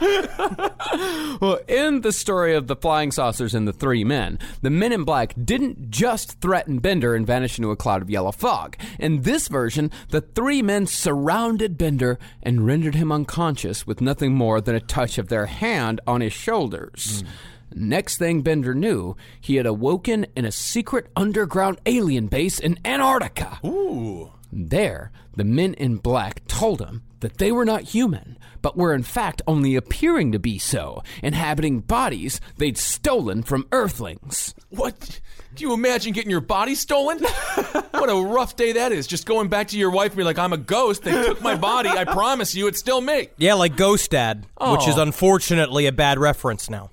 Well, in the story of the flying saucers and the three men, the Men in Black didn't just threaten Bender and vanish into a cloud of yellow fog. In this version, the three men surrounded Bender and rendered him unconscious with nothing more than a touch of their hand on his shoulders. Mm. Next thing Bender knew, he had awoken in a secret underground alien base in Antarctica. Ooh. There, the Men in Black told him that they were not human, but were in fact only appearing to be so, inhabiting bodies they'd stolen from Earthlings. What? Do you imagine getting your body stolen? What a rough day that is. Just going back to your wife and be like, I'm a ghost. They took my body. I promise you it's still me. Yeah, like Ghost Dad, Oh. which is unfortunately a bad reference now.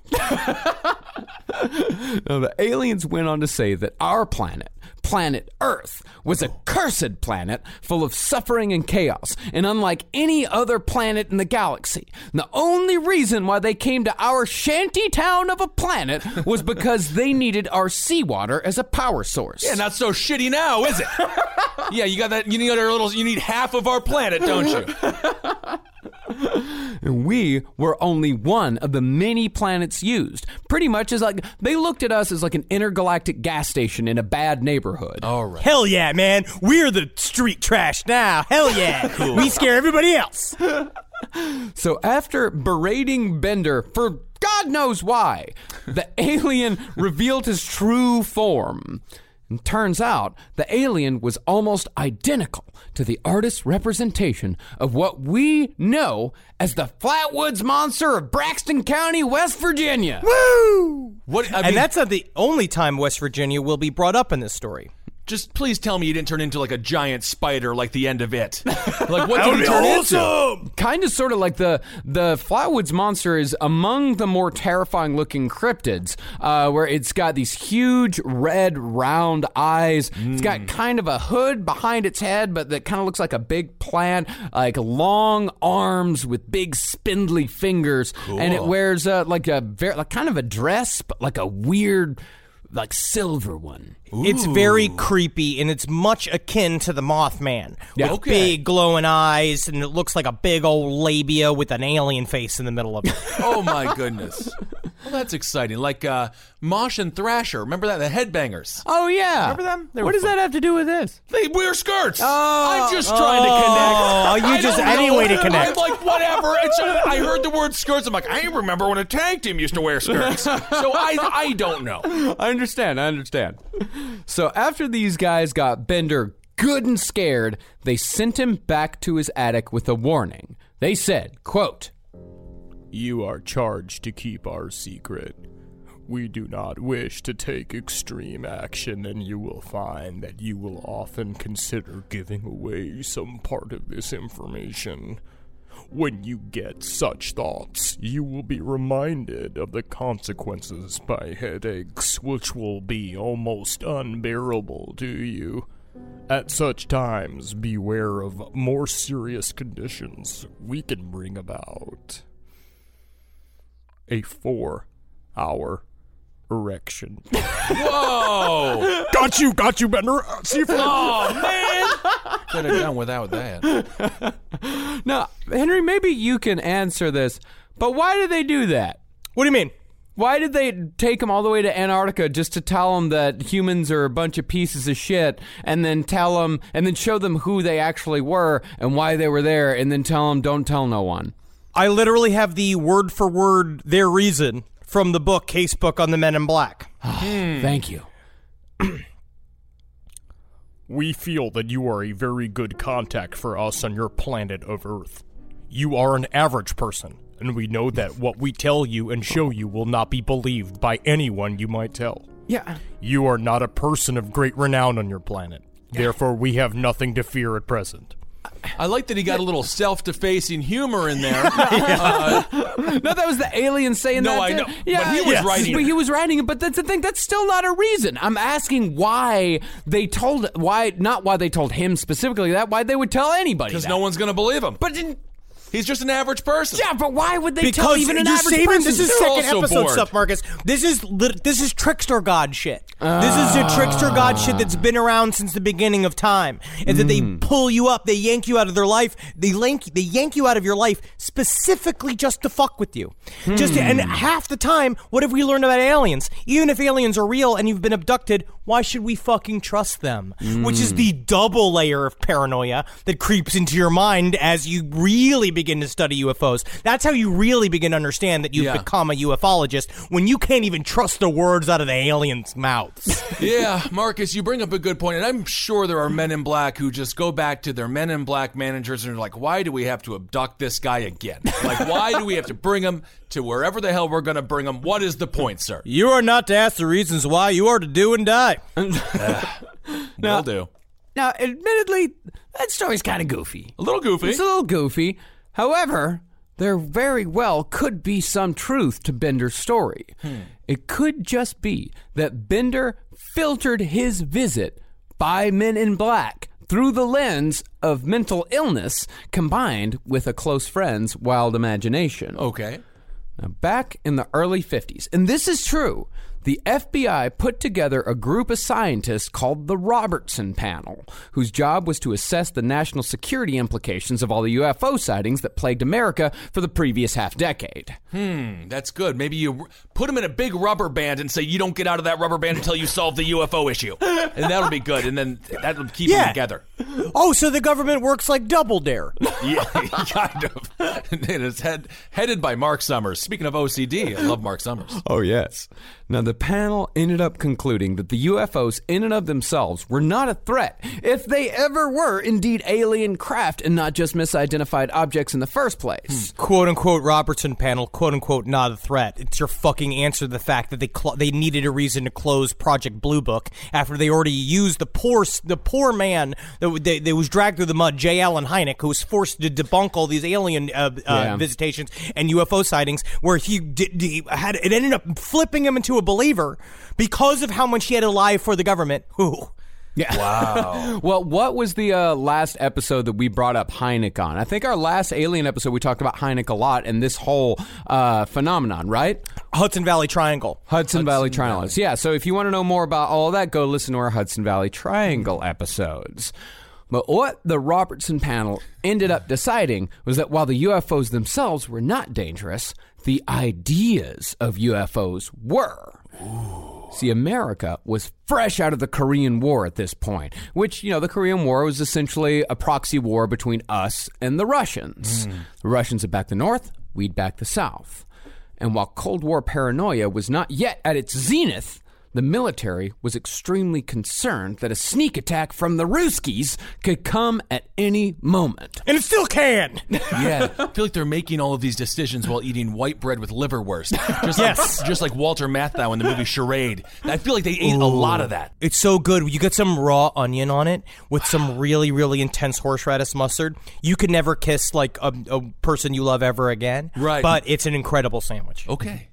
Now, the aliens went on to say that our planet, planet Earth, was a cursed planet full of suffering and chaos, and unlike any other planet in the galaxy. And the only reason why they came to our shanty town of a planet was because they needed our seawater as a power source. Yeah, not so shitty now, is it? Yeah, you got that. You need our little. You need half of our planet, don't you? And we were only one of the many planets used. Pretty much as like, they looked at us as like an intergalactic gas station in a bad neighborhood. All right. Hell yeah, man. We're the street trash now. Hell yeah. Cool. We scare everybody else. So after berating Bender for God knows why, the alien revealed his true form. And turns out the alien was almost identical to the artist's representation of what we know as the Flatwoods Monster of Braxton County, West Virginia. Woo! What? I And mean, that's not the only time West Virginia will be brought up in this story. just please tell me you didn't turn into like a giant spider like the end of it. Like, what did he turn into? Kind of sort of like the the Flatwoods Monster is among the more terrifying looking cryptids, uh, where it's got these huge red round eyes. Mm. It's got kind of a hood behind its head, but that kind of looks like a big plant, like long arms with big spindly fingers. Cool. And it wears uh, like a very, like kind of a dress, but like a weird like silver one. It's very creepy, and it's much akin to the Mothman. Yeah. With Okay. big glowing eyes, and it looks like a big old labia with an alien face in the middle of it. Oh my goodness. Well, that's exciting. Like uh, Mosh and Thrasher. Remember that? The Headbangers. Oh, yeah. Remember them? They were What does fun. that have to do with this? They wear skirts. Oh. I'm just trying to connect. Oh, you I just don't any know. way to connect. I'm like, whatever. It's, uh, I heard the word skirts. I'm like, I remember when a tag team used to wear skirts. So I, I don't know. I understand, I understand. So after these guys got Bender good and scared, they sent him back to his attic with a warning. They said, quote, "You are charged to keep our secret. We do not wish to take extreme action, and you will find that you will often consider giving away some part of this information. When you get such thoughts, you will be reminded of the consequences by headaches, which will be almost unbearable to you. At such times, beware of more serious conditions we can bring about. A four-hour erection." Whoa. Got you, got you, Bender. Uh, See if Oh, man. Could have done without that. now, Henry, maybe you can answer this, but why did they do that? What do you mean? Why did they take him all the way to Antarctica just to tell them that humans are a bunch of pieces of shit, and then tell them, and then show them who they actually were and why they were there, and then tell them, don't tell no one? I literally have the word for word their reason from the book Casebook on the Men in Black. Thank you. We feel that you are a very good contact for us on your planet of Earth. You are an average person, and we know that what we tell you and show you will not be believed by anyone you might tell. Yeah. You are not a person of great renown on your planet. Therefore, we have nothing to fear at present. I like that he got a little self-defacing humor in there. Uh, No, that was the alien saying No, that. I too. know, but Yeah, he was yes. writing it. He was writing it, but that's the thing. That's still not a reason. I'm asking why they told why not why they told him specifically that. Why they would tell anybody Because that. no one's going to believe him. But didn't. He's just an average person. Yeah, but why would they Because tell even an you're average saving, person? this is They're second also episode bored. stuff, Marcus. This is lit- this is trickster god shit. This is the trickster god shit that's been around since the beginning of time. Is that they pull you up, they yank you out of their life, they yank they yank you out of your life specifically just to fuck with you. Just to, and half the time, what have we learned about aliens? Even if aliens are real and you've been abducted, why should we fucking trust them? Which is the double layer of paranoia that creeps into your mind as you really begin to study U F Os. That's how you really begin to understand that you've Yeah. become a ufologist, when you can't even trust the words out of the aliens' mouths. Yeah, Marcus, you bring up a good point, and I'm sure there are men in black who just go back to their men in black managers and are like, why do we have to abduct this guy again? Like, why do we have to bring him to wherever the hell we're going to bring him? What is the point, sir? You are not to ask the reasons why, you are to do and die. Will do. Now, admittedly, that story's kind of goofy. A little goofy. It's a little goofy. However, there very well could be some truth to Bender's story. It could just be that Bender filtered his visit by Men in Black through the lens of mental illness combined with a close friend's wild imagination. Okay. Now, back in the early fifties, and this is true, the F B I put together a group of scientists called the Robertson Panel, whose job was to assess the national security implications of all the U F O sightings that plagued America for the previous half decade. Hmm, that's good. Maybe you r- put him in a big rubber band and say, you don't get out of that rubber band until you solve the U F O issue. And that'll be good, and then that'll keep them Yeah. together. Oh, so the government works like Double Dare. Yeah, kind of. And it's head, headed by Mark Summers. Speaking of O C D, I love Mark Summers. Oh, yes. Now, the panel ended up concluding that the U F Os in and of themselves were not a threat, if they ever were indeed alien craft and not just misidentified objects in the first place. Quote unquote Robertson Panel, quote unquote not a threat. It's your fucking answer to the fact that they cl- they needed a reason to close Project Blue Book after they already used the poor the poor man that they, they was dragged through the mud, J. Allen Hynek, who was forced to debunk all these alien uh, uh, Yeah. visitations and U F O sightings, where he, did, he had it ended up flipping him into a believer because of how much he had to lie for the government. Ooh. Yeah. Wow. Well, what was the uh, last episode that we brought up Hynek on? I think our last alien episode we talked about Hynek a lot and this whole uh, phenomenon, right? Hudson Valley Triangle. Hudson, Hudson Valley Valley. Triangle. Yeah, so if you want to know more about all of that, go listen to our Hudson Valley Triangle episodes. But what the Robertson panel ended up deciding was that while the U F Os themselves were not dangerous, the ideas of U F Os were. Ooh. See, America was fresh out of the Korean War at this point, which, you know, the Korean War was essentially a proxy war between us and the Russians. Mm. The Russians had backed the North, we'd back the South. And while Cold War paranoia was not yet at its zenith, the military was extremely concerned that a sneak attack from the Ruskies could come at any moment. And it still can! Yeah, I feel like they're making all of these decisions while eating white bread with liverwurst. Just Yes. like, just like Walter Matthau in the movie Charade. I feel like they ate a lot of that. It's so good. You get some raw onion on it with some really, really intense horseradish mustard. You could never kiss like a, a person you love ever again. Right. But it's an incredible sandwich. Okay.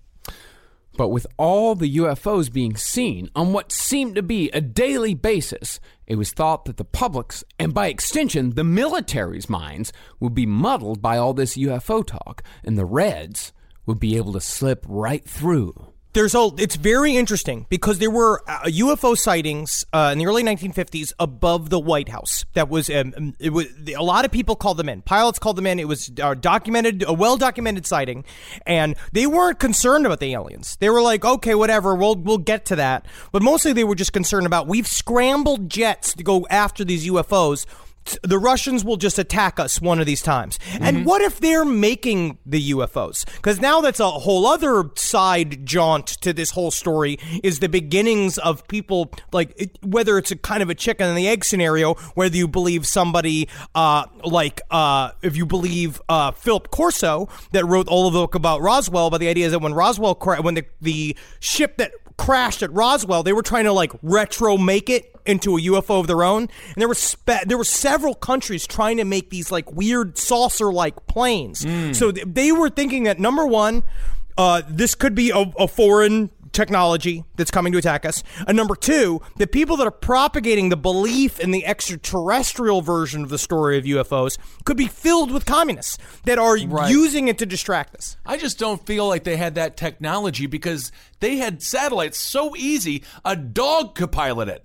But with all the U F Os being seen on what seemed to be a daily basis, it was thought that the public's, and by extension, the military's minds would be muddled by all this U F O talk, and the Reds would be able to slip right through. There's a, it's very interesting because there were uh, U F O sightings uh, in the early nineteen fifties above the White House. That was, um, it was a lot of people called them in. Pilots called them in. It was uh, documented, a well-documented sighting, and they weren't concerned about the aliens. They were like, okay, whatever, we'll we'll get to that. But mostly they were just concerned about we've scrambled jets to go after these U F Os. The Russians will just attack us one of these times. Mm-hmm. And what if they're making the U F Os? Because now that's a whole other side jaunt to this whole story, is the beginnings of people, like, it, whether it's a kind of a chicken and the egg scenario, whether you believe somebody, uh, like, uh, if you believe uh, Philip Corso, that wrote all of the book about Roswell, but the idea is that when Roswell, cra- when the, the ship that crashed at Roswell, they were trying to like retro make it into a U F O of their own, and there were spe- there were several countries trying to make these like weird saucer like planes. Mm. So th- they were thinking that number one, uh, this could be a, a foreign technology that's coming to attack us, and number two, the people that are propagating the belief in the extraterrestrial version of the story of U F Os could be filled with communists that are right. using it to distract us. I just don't feel like they had that technology because they had satellites so easy, a dog could pilot it.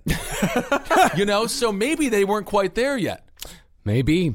You know, so maybe they weren't quite there yet. Maybe.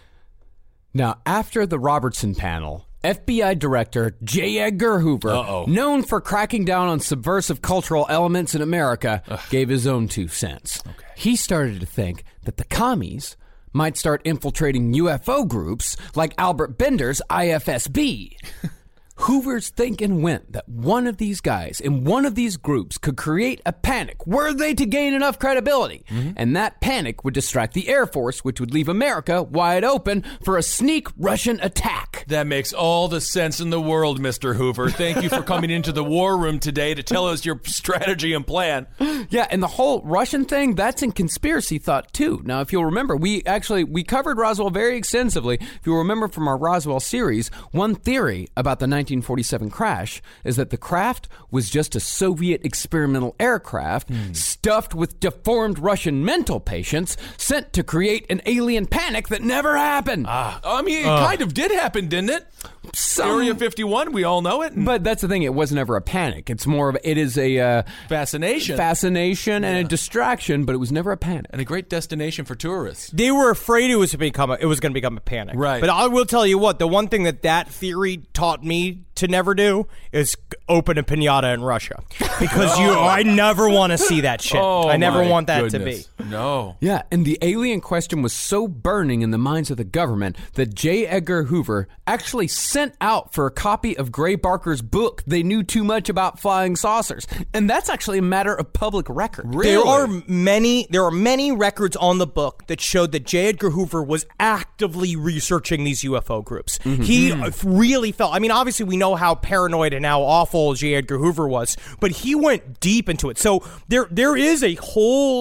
Now, after the Robertson panel, F B I Director J. Edgar Hoover, Uh-oh. known for cracking down on subversive cultural elements in America, Ugh. gave his own two cents. Okay. He started to think that the commies might start infiltrating U F O groups like Albert Bender's I F S B. Hoover's thinking went that one of these guys in one of these groups could create a panic were they to gain enough credibility. Mm-hmm. And that panic would distract the Air Force, which would leave America wide open for a sneak Russian attack. That makes all the sense in the world, Mister Hoover. Thank you for coming into the war room today to tell us your strategy and plan. Yeah, and the whole Russian thing, that's in conspiracy thought, too. Now, if you'll remember, we actually, we covered Roswell very extensively. If you'll remember from our Roswell series, one theory about the nineteen forty-seven crash is that the craft was just a Soviet experimental aircraft mm. stuffed with deformed Russian mental patients sent to create an alien panic that never happened. Ah, I mean, it uh. kind of did happen, didn't it? Some, Area fifty-one, we all know it. But that's the thing, it wasn't ever a panic. It's more of, it is a... Uh, fascination. Fascination and yeah. a distraction, but it was never a panic. And a great destination for tourists. They were afraid it was, to become a, it was going to become a panic. Right. But I will tell you what, the one thing that that theory taught me to never do is open a piñata in Russia. Because oh. you, I never want to see that shit. Oh, I never my want that goodness. to be. No. Yeah, and the alien question was so burning in the minds of the government that J. Edgar Hoover actually sent out for a copy of Gray Barker's book, They Knew Too Much About Flying Saucers. And that's actually a matter of public record. Really? There are many there are many records on the book that showed that J. Edgar Hoover was actively researching these U F O groups. Mm-hmm. He really felt, I mean, obviously we know how paranoid and how awful J. Edgar Hoover was, but he went deep into it. So there there is a whole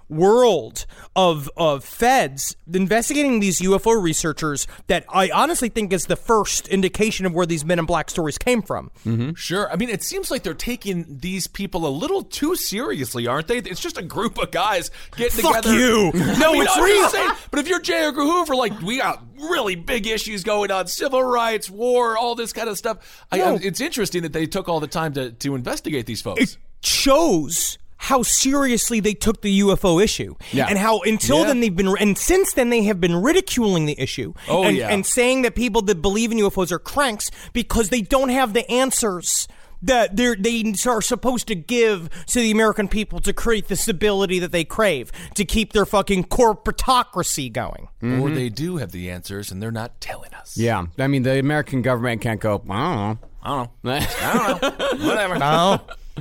world of of feds investigating these U F O researchers that I honestly think is the first indication of where these Men in Black stories came from. Mm-hmm. Sure. I mean, it seems like they're taking these people a little too seriously, aren't they? It's just a group of guys getting Fuck together. you. No, I mean, it's I'm real. just saying, but if you're J. Edgar Hoover, like, we got really big issues going on, civil rights, war, all this kind of stuff. I, No. I, it's interesting that they took all the time to, to investigate these folks. It shows how seriously they took the U F O issue, Yeah. and how until Yeah. then they've been, and since then they have been ridiculing the issue, Oh, and, yeah. and saying that people that believe in U F Os are cranks because they don't have the answers that they're, they are supposed to give to the American people to create the stability that they crave, to keep their fucking corporatocracy going. Or they do have the answers and they're not telling us. Yeah, I mean, the American government can't go, I don't know. I don't know. I don't know. Whatever. No.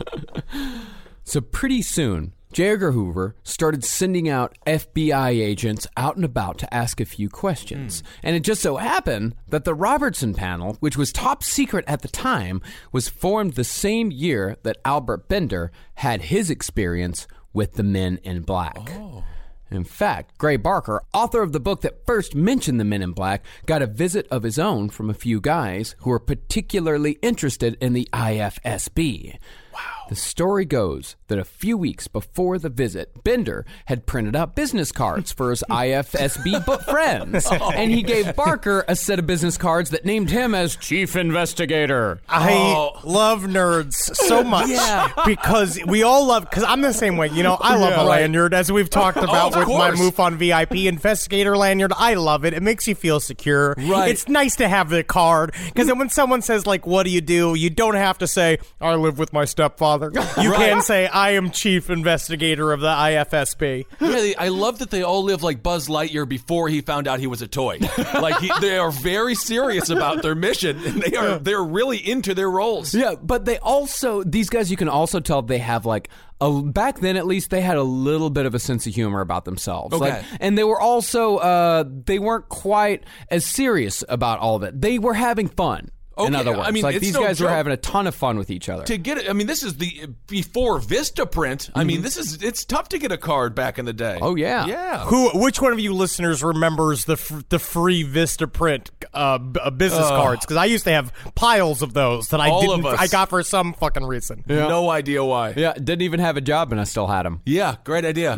So pretty soon, J. Edgar Hoover started sending out F B I agents out and about to ask a few questions. Mm. And it just so happened that the Robertson panel, which was top secret at the time, was formed the same year that Albert Bender had his experience with the Men in Black. Oh. In fact, Gray Barker, author of the book that first mentioned the Men in Black, got a visit of his own from a few guys who were particularly interested in the I F S B. Wow. The story goes that a few weeks before the visit, Bender had printed out business cards for his I F S B book friends. Oh. And he gave Barker a set of business cards that named him as Chief Investigator. I Oh. love nerds so much Yeah. because we all love, because I'm the same way, you know, I love Yeah, a right. lanyard, as we've talked about of with my course. MUFON V I P Investigator lanyard. I love it. It makes you feel secure. Right. It's nice to have the card, because then when someone says, like, what do you do, you don't have to say, I live with my stepfather. You Right. can say, I am Chief Investigator of the I F S B. Yeah, they, I love that they all live like Buzz Lightyear before he found out he was a toy. Like he, they are very serious about their mission, and they are they're really into their roles. Yeah, but they also, these guys, you can also tell they have like, a, back then at least, they had a little bit of a sense of humor about themselves. Okay. Like, and they were also, uh, they weren't quite as serious about all of it. They were having fun. In Okay, other words, I mean, like it's these no guys were joke. having a ton of fun with each other. To get it, I mean, this is the before Vistaprint. I mean, this is it's tough to get a card back in the day. Oh, yeah. yeah. Who? Which one of you listeners remembers the f- the free Vistaprint uh, b- uh, business Ugh. cards? Because I used to have piles of those that I All didn't. of us. I got for some fucking reason. No idea why. Yeah, didn't even have a job and I still had them. Yeah, great idea.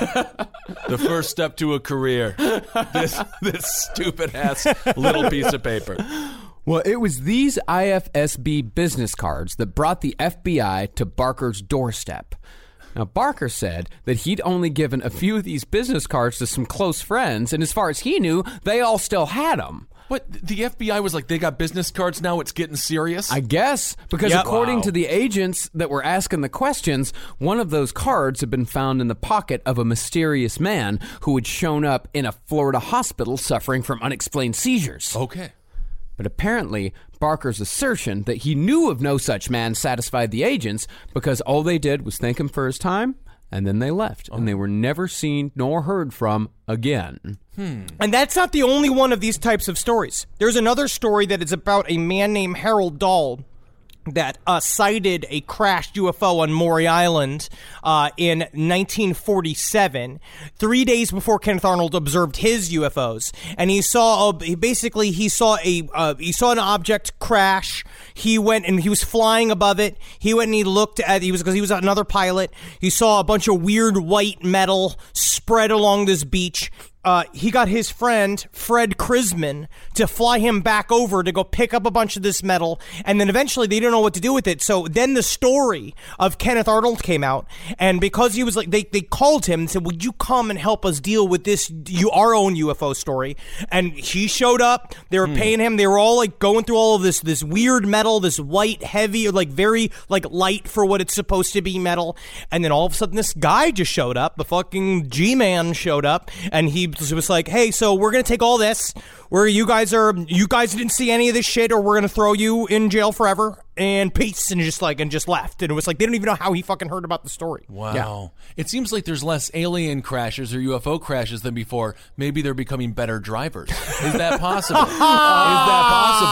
The first step to a career. This this stupid ass little piece of paper. Well, it was these I F S B business cards that brought the F B I to Barker's doorstep. Now, Barker said that he'd only given a few of these business cards to some close friends, and as far as he knew, they all still had them. What, the F B I was like, they got business cards now, it's getting serious? I guess, because Yep. according Wow. to the agents that were asking the questions, one of those cards had been found in the pocket of a mysterious man who had shown up in a Florida hospital suffering from unexplained seizures. Okay. But apparently, Barker's assertion that he knew of no such man satisfied the agents because all they did was thank him for his time, and then they left, and they were never seen nor heard from again. And that's not the only one of these types of stories. There's another story that is about a man named Harold Dahl that uh, sighted a crashed U F O on Maury Island uh, in nineteen forty-seven, three days before Kenneth Arnold observed his U F Os. And he saw, a, he basically, he saw a, uh, he saw an object crash. He went and he was flying above it. He went and he looked at, he was, because he was another pilot. He saw a bunch of weird white metal spread along this beach. Uh, he got his friend, Fred Krisman, to fly him back over to go pick up a bunch of this metal, and then eventually they didn't know what to do with it. So then the story of Kenneth Arnold came out, and because he was like, they, they called him and said, would you come and help us deal with this, you, our own U F O story? And he showed up, they were paying him, they were all like going through all of this, this weird metal, this white, heavy, like very like light for what it's supposed to be metal, and then all of a sudden this guy just showed up, the fucking G-Man showed up, and he it was like, hey, so we're gonna take all this, where you guys are, you guys didn't see any of this shit, or we're gonna throw you in jail forever, and peace, and just like, and just left. And it was like, they don't even know how he fucking heard about the story. Wow. Yeah. It seems like there's less alien crashes or U F O crashes than before. Maybe they're becoming better drivers. Is that possible? Is that possible?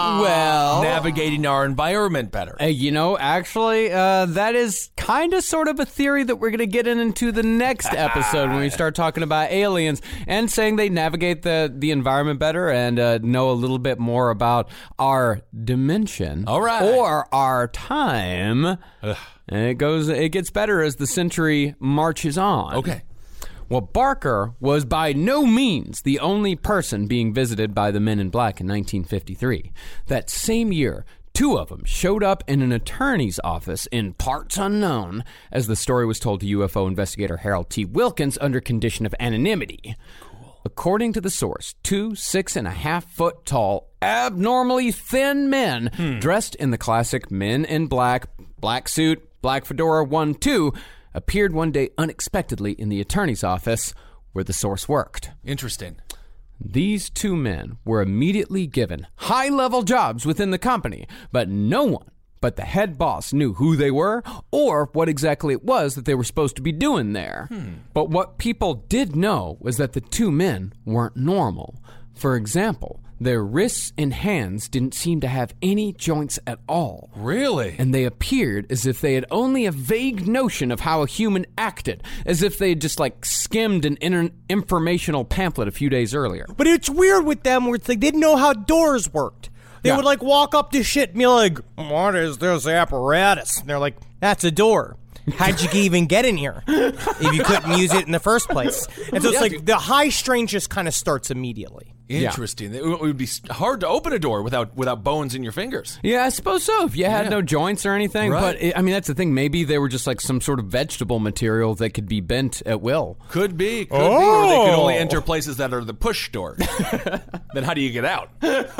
Well, navigating our environment better. Uh, you know, actually, uh, that is kind of sort of a theory that we're going to get into the next episode when we start talking about aliens and saying they navigate the, the environment better and uh, know a little bit more about our dimension. All right. Or our time. Ugh. And it goes, it gets better as the century marches on. Okay. Well, Barker was by no means the only person being visited by the Men in Black in nineteen fifty-three. That same year, two of them showed up in an attorney's office in parts unknown, as the story was told to U F O investigator Harold T. Wilkins under condition of anonymity. Cool. According to the source, two six and a half foot tall, abnormally thin men hmm. dressed in the classic Men in Black, black suit, black fedora one two, appeared one day unexpectedly in the attorney's office where the source worked. Interesting. These two men were immediately given high-level jobs within the company, but no one but the head boss knew who they were or what exactly it was that they were supposed to be doing there. Hmm. But what people did know was that the two men weren't normal. For example, their wrists and hands didn't seem to have any joints at all. Really? And they appeared as if they had only a vague notion of how a human acted, as if they had just like skimmed an inter- informational pamphlet a few days earlier. But it's weird with them where it's like they didn't know how doors worked. They yeah. would like walk up to shit and be like, what is this apparatus? And they're like, that's a door. How'd you even get in here if you couldn't use it in the first place? And so it's yeah, like the high strangeness kind of starts immediately. Interesting. Yeah. It would be hard to open a door without without bones in your fingers. Yeah, I suppose so. If you had yeah. no joints or anything. Right. But, it, I mean, that's the thing. Maybe they were just like some sort of vegetable material that could be bent at will. Could be. Could oh. be. Or they could only enter places that are the push doors. Then how do you get out?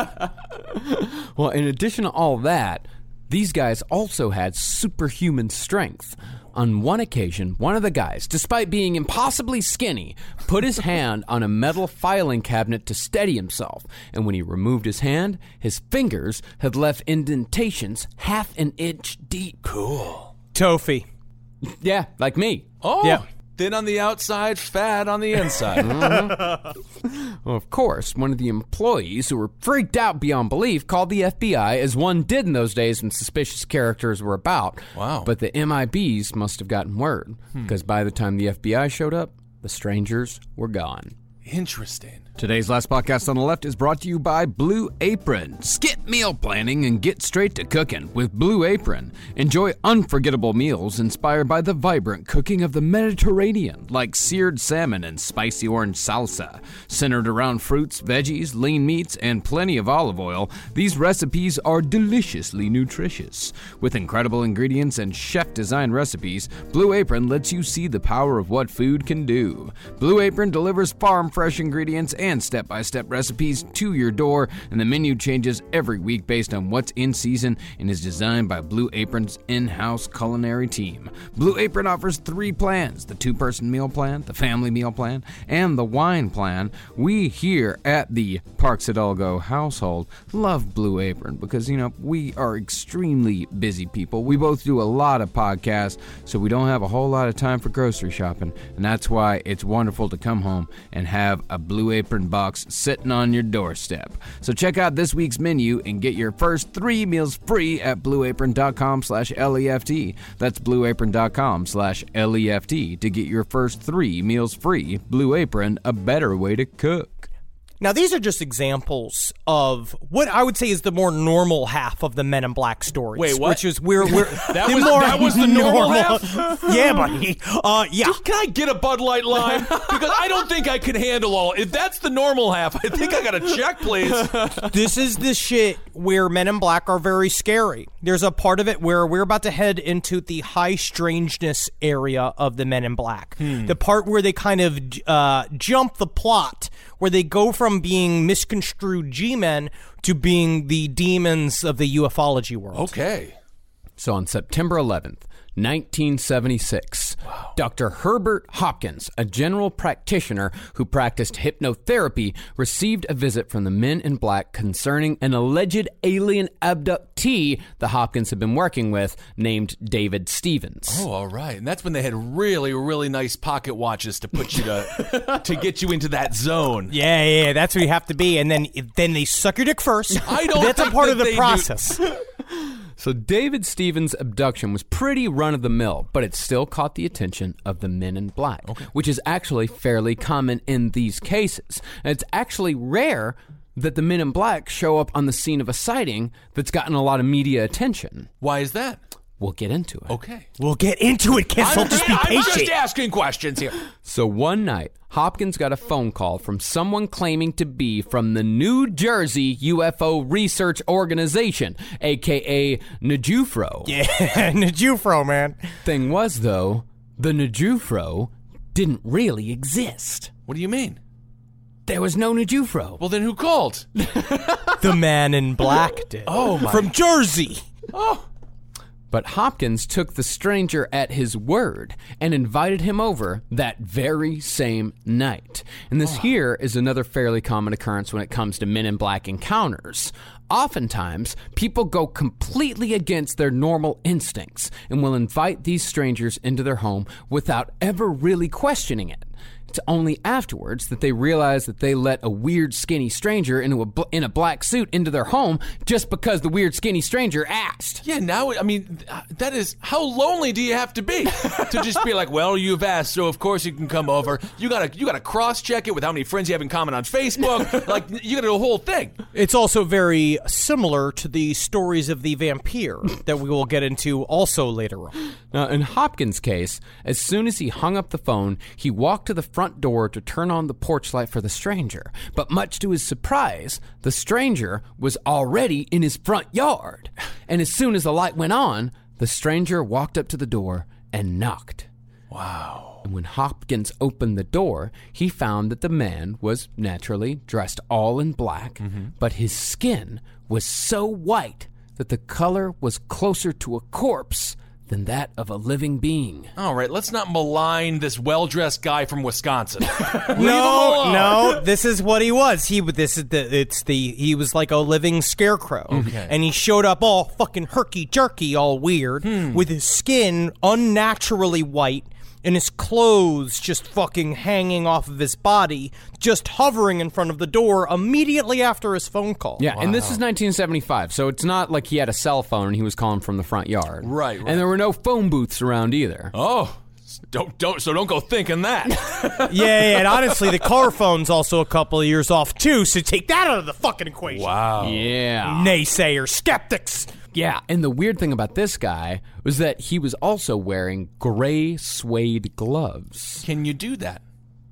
Well, in addition to all that, these guys also had superhuman strength. On one occasion, one of the guys, despite being impossibly skinny, put his hand on a metal filing cabinet to steady himself, and when he removed his hand, his fingers had left indentations half an inch deep. Cool. Tofi. Yeah, like me. Oh, yeah. Thin on the outside, fat on the inside. Mm-hmm. Well, of course, one of the employees who were freaked out beyond belief called the F B I, as one did in those days when suspicious characters were about. Wow. But the M I Bs must have gotten word, because hmm. by the time the F B I showed up, the strangers were gone. Interesting. Today's last podcast on the left is brought to you by Blue Apron. Skip meal planning and get straight to cooking with Blue Apron. Enjoy unforgettable meals inspired by the vibrant cooking of the Mediterranean, like seared salmon and spicy orange salsa. Centered around fruits, veggies, lean meats, and plenty of olive oil, these recipes are deliciously nutritious. With incredible ingredients and chef-designed recipes, Blue Apron lets you see the power of what food can do. Blue Apron delivers farm-fresh ingredients and and step-by-step recipes to your door, and the menu changes every week based on what's in season and is designed by Blue Apron's in-house culinary team. Blue Apron offers three plans: the two-person meal plan, the family meal plan, and the wine plan. We here at the Parks Hidalgo household love Blue Apron because, you know, we are extremely busy people. We both do a lot of podcasts, so we don't have a whole lot of time for grocery shopping, and that's why it's wonderful to come home and have a Blue Apron box sitting on your doorstep. So check out this week's menu and get your first three meals free at blueapron.com slash left. That's blueapron.com slash left to get your first three meals free. Blue Apron, a better way to cook. Now, these are just examples of what I would say is the more normal half of the Men in Black stories. Wait, what? Which is where we're that, was, that was the normal, normal half? Yeah, buddy. Uh, yeah. Just, can I get a Bud Light Lime? Because I don't think I can handle all. If that's the normal half, I think I got to check, please. This is the shit where Men in Black are very scary. There's a part of it where we're about to head into the high strangeness area of the Men in Black. Hmm. The part where they kind of uh, jump the plot, where they go from being misconstrued G-men to being the demons of the ufology world. Okay. So on September eleventh, nineteen seventy-six, wow. Doctor Herbert Hopkins, a general practitioner who practiced hypnotherapy, received a visit from the Men in Black concerning an alleged alien abductee the Hopkins had been working with named David Stevens. Oh, all right. And that's when they had really, really nice pocket watches to put you to to get you into that zone. Yeah, yeah, that's where you have to be. And then then they suck your dick first. I don't That's think a part that of the they process. do- So David Stevens' abduction was pretty run-of-the-mill, but it still caught the attention of the Men in Black, okay. which is actually fairly common in these cases. And it's actually rare that the Men in Black show up on the scene of a sighting that's gotten a lot of media attention. Why is that? We'll get into it. Okay. We'll get into it, Kessel. I'm, Just be I'm patient. just asking questions here. So one night, Hopkins got a phone call from someone claiming to be from the New Jersey U F O Research Organization, a k a. Najufro. Yeah, Najufro, man. Thing was, though, the Najufro didn't really exist. What do you mean? There was no Najufro. Well, then who called? The Man in Black did. Oh, my. From Jersey. Oh. But Hopkins took the stranger at his word and invited him over that very same night. And this oh. here is another fairly common occurrence when it comes to Men in Black encounters. Oftentimes, people go completely against their normal instincts and will invite these strangers into their home without ever really questioning it. It's only afterwards that they realize that they let a weird, skinny stranger into a bl- in a black suit into their home just because the weird, skinny stranger asked. Yeah, now, I mean, that is, how lonely do you have to be to just be like, well, you've asked, so of course you can come over. You gotta, you gotta cross-check it with how many friends you have in common on Facebook. Like, you gotta do a whole thing. It's also very similar to the stories of the vampire that we will get into also later on. Now, in Hopkins' case, as soon as he hung up the phone, he walked to the front door to turn on the porch light for the stranger. But much to his surprise, the stranger was already in his front yard. And as soon as the light went on, the stranger walked up to the door and knocked. Wow. And when Hopkins opened the door, he found that the man was naturally dressed all in black, mm-hmm. but his skin was so white that the color was closer to a corpse than that of a living being. All right, let's not malign this well-dressed guy from Wisconsin. no, no, this is what he was. He this is the it's the he was like a living scarecrow. Okay. And he showed up all fucking herky-jerky, all weird, hmm. with his skin unnaturally white and his clothes just fucking hanging off of his body, just hovering in front of the door immediately after his phone call. Yeah, wow. And this is nineteen seventy-five, so it's not like he had a cell phone and he was calling from the front yard. Right, right. And there were no phone booths around either. Oh, don't don't so don't go thinking that. yeah, yeah, and honestly, the car phone's also a couple of years off too, so take that out of the fucking equation. Wow. Yeah. Naysayers, skeptics. Yeah, and the weird thing about this guy was that he was also wearing gray suede gloves. Can you do that?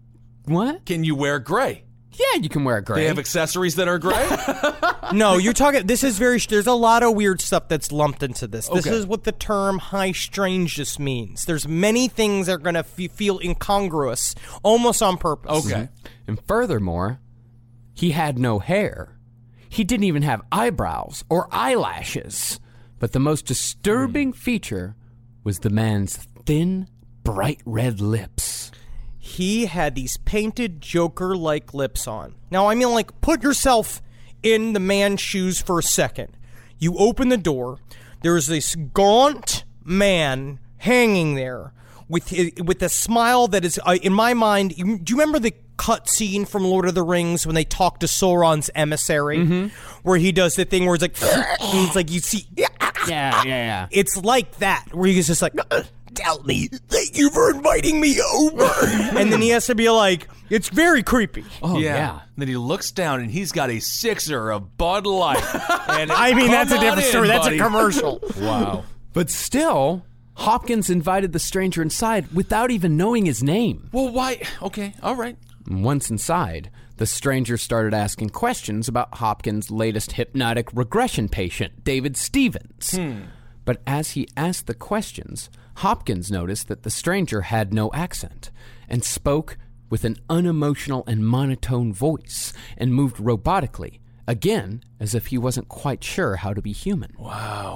What? Can you wear gray? Yeah, you can wear gray. They have accessories that are gray? No, you're talking, this is very, there's a lot of weird stuff that's lumped into this. This okay. is what the term high strangeness means. There's many things that are going to f- feel incongruous, almost on purpose. Okay. Mm-hmm. And furthermore, he had no hair. He didn't even have eyebrows or eyelashes. But the most disturbing mm. feature was the man's thin, bright red lips. He had these painted Joker-like lips on. Now, I mean, like, put yourself in the man's shoes for a second. You open the door. There's this gaunt man hanging there with with a smile that is, uh, in my mind, do you remember the cut scene from Lord of the Rings when they talk to Sauron's emissary, mm-hmm. where he does the thing where it's like, and it's like you see, yeah, yeah, yeah. It's like that, where he's just like, tell me, thank you for inviting me over, and then he has to be like, it's very creepy. Oh yeah. yeah. Then he looks down and he's got a sixer of Bud Light. And I mean, that's a different in, story. That's buddy. a commercial. Wow. But still, Hopkins invited the stranger inside without even knowing his name. Well, why? Okay, all right. Once inside, the stranger started asking questions about Hopkins' latest hypnotic regression patient, David Stevens. Hmm. But as he asked the questions, Hopkins noticed that the stranger had no accent and spoke with an unemotional and monotone voice and moved robotically, again, as if he wasn't quite sure how to be human. Wow.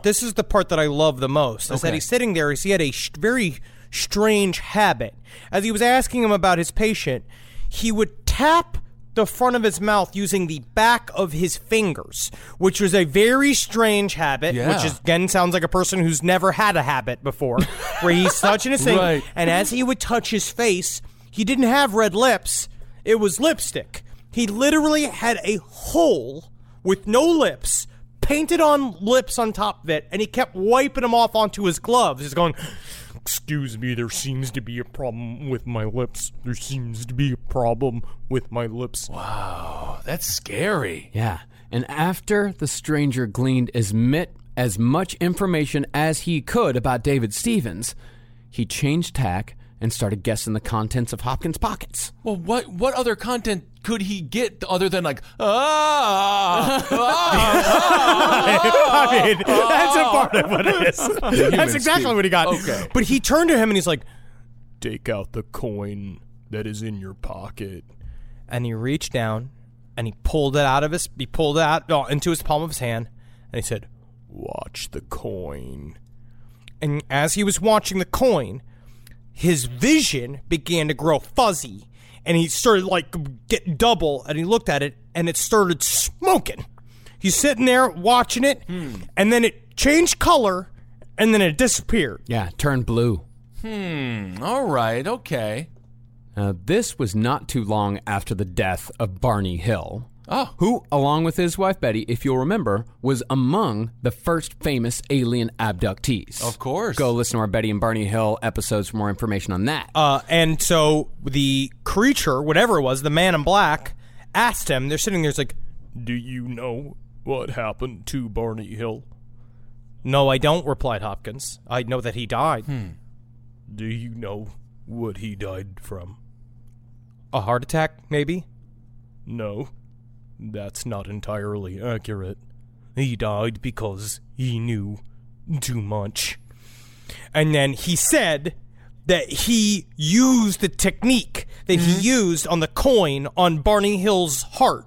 this is the part that I love the most, is Okay. that he's sitting there, he had a sh- very strange habit. As he was asking him about his patient, he would tap the front of his mouth using the back of his fingers, which was a very strange habit, Yeah. which is, again sounds like a person who's never had a habit before, where he's touching his thing, Right. and as he would touch his face, he didn't have red lips, it was lipstick. He literally had a hole with no lips, painted on lips on top of it, and he kept wiping them off onto his gloves. He's going, Excuse me, there seems to be a problem with my lips. There seems to be a problem with my lips. Wow, that's scary. Yeah, and after the stranger gleaned as, mit, as much information as he could about David Stevens, he changed tack and started guessing the contents of Hopkins' pockets. Well, what what other content could he get other than like, ah, ah, I mean, that's a part of what it is. That's exactly speak. what he got. Okay. But he turned to him and he's like, Take out the coin that is in your pocket. and he reached down and he pulled it out of his, he pulled it out oh, into his palm of his hand, and he said, Watch the coin. and as he was watching the coin, his vision began to grow fuzzy, and he started like get double, and he looked at it, and it started smoking. He's sitting there watching it, and then it changed color, and then it disappeared. Yeah, turned blue. Hmm, all right, okay. Uh, this was not too long after the death of Barney Hill, Oh. who, along with his wife Betty, if you'll remember, was among the first famous alien abductees. Of course. Go listen to our Betty and Barney Hill episodes for more information on that. Uh, and so the creature, whatever it was, the man in black, asked him, they're sitting there, it's like, Do you know what happened to Barney Hill? no, I don't, replied Hopkins. I know that he died. Do you know what he died from? A heart attack, maybe? No, that's not entirely accurate. He died because he knew too much. And then he said that he used the technique that he used on the coin on Barney Hill's heart.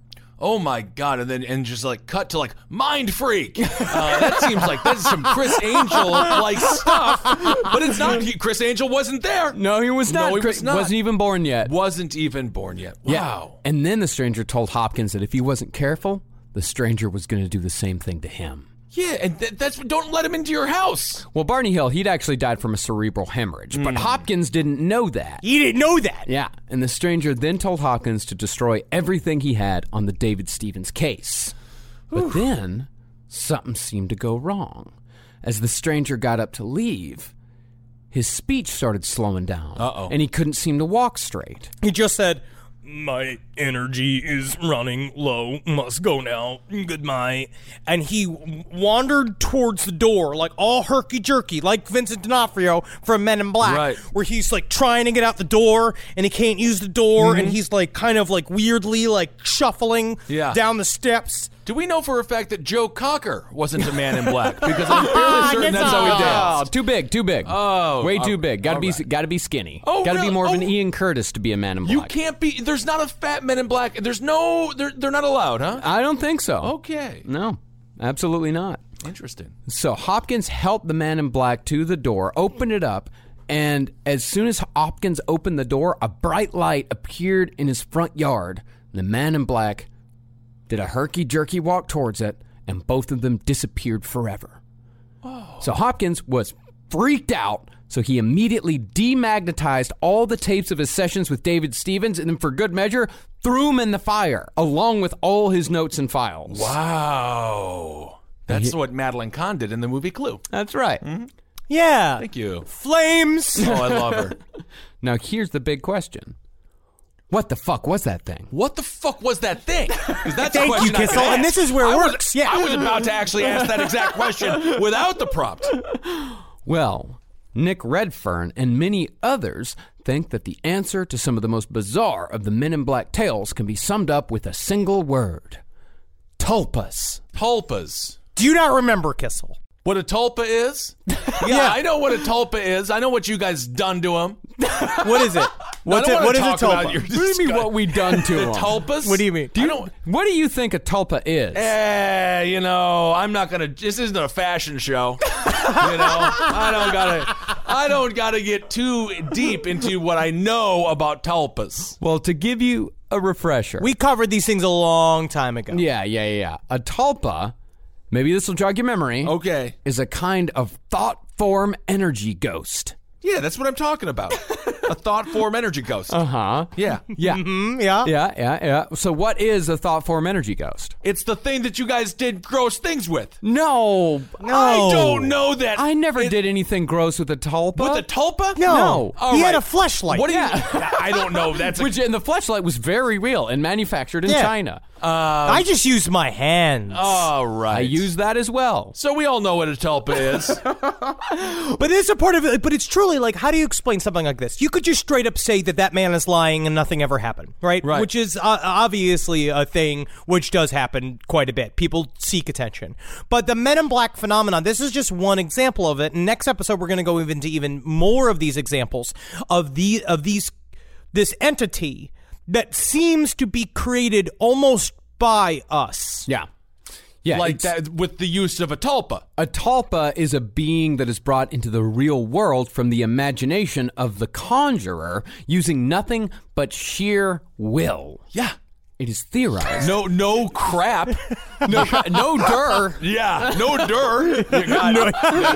Oh my God! And then and just like cut to like mind freak. Uh, that seems like that's some Chris Angel like stuff, but it's not. He, Chris Angel wasn't there. No, he was not. No, he Chris was not. Wasn't even born yet. Wasn't even born yet. Yeah. Wow. And then the stranger told Hopkins that if he wasn't careful, the stranger was going to do the same thing to him. Yeah, and th- that's don't let him into your house. Well, Barney Hill, he'd actually died from a cerebral hemorrhage, but Hopkins didn't know that. He didn't know that. Yeah, and the stranger then told Hopkins to destroy everything he had on the David Stevens case. But then, something seemed to go wrong. As the stranger got up to leave, his speech started slowing down. Uh-oh. And he couldn't seem to walk straight. He just said, My energy is running low. Must go now. Goodbye. and he w- wandered towards the door, like all herky-jerky, like Vincent D'Onofrio from Men in Black, Right. where he's like trying to get out the door, and he can't use the door, and he's like kind of like weirdly like shuffling Yeah. down the steps. Do we know for a fact that Joe Cocker wasn't a man in black? Because I'm fairly certain that's how he Oh, danced. too big, too big. Oh, way too all- big. Got to all be, right. got to be skinny. Oh, got to be really? more of Oh. an Ian Curtis to be a man in black. You can't be. There's not a fat man in black. There's no. They're they're not allowed, huh? I don't think so. Okay. No, absolutely not. Interesting. So Hopkins helped the man in black to the door, opened it up, and as soon as Hopkins opened the door, a bright light appeared in his front yard. And the man in black did a herky-jerky walk towards it, and both of them disappeared forever. Oh. So Hopkins was freaked out, so he immediately demagnetized all the tapes of his sessions with David Stevens, and then for good measure, threw them in the fire, along with all his notes and files. Wow. That's what Madeline Kahn did in the movie Clue. That's right. Yeah. Thank you. Flames. Oh, I love her. Now, here's the big question. What the fuck was that thing? What the fuck was that thing? 'Cause that's a Thank question you, I could Kissel, and ask. this is where it I was- works, yeah. I was about to actually ask that exact question without the prompt. Well, Nick Redfern and many others think that the answer to some of the most bizarre of the Men in Black tales can be summed up with a single word. Tulpas. Tulpas. Do you not remember, Kissel? What a tulpa is? Yeah, I know what a tulpa is. I know what you guys done to him. What is it? What's I it? don't What is wanna a talk about tulpa? your What do you mean what we done to them? tulpas? What do you mean? Do you, I don't- what do you think a tulpa is? Eh, you know, I'm not gonna. This isn't a fashion show. you know, I don't gotta. I don't gotta get too deep into what I know about tulpas. Well, to give you a refresher. We covered these things a long time ago. Yeah, yeah, yeah, yeah. A tulpa, maybe this will jog your memory, Okay. is a kind of thought form energy ghost. Yeah, that's what I'm talking about. A thought form energy ghost. Uh-huh. Yeah. Yeah. Mm, yeah. Yeah, yeah, yeah. So what is a thought form energy ghost? It's the thing that you guys did gross things with. No. No. I don't know that. I never It- did anything gross with a tulpa. With a tulpa? No. No. All he had right. a fleshlight. What do you? Yeah. I don't know. That's a, Which, and the fleshlight was very real and manufactured in Yeah. China. I just used my hands. all right. I use that as well. So we all know what a tulpa is. But it's a part of it. But it's truly like, how do you explain something like this? You could just straight up say that that man is lying and nothing ever happened, right? Right. Which is uh, obviously a thing which does happen quite a bit. People seek attention. But the Men in Black phenomenon, this is just one example of it. And next episode, we're going to go into even more of these examples of the of these this entity that seems to be created almost by us. Yeah. Yeah. like it's- that with the use of a tulpa. A tulpa is a being that is brought into the real world from the imagination of the conjurer using nothing but sheer will. Yeah. It is theorized. No, no crap. No, no dur. Yeah, no dirt. You got it.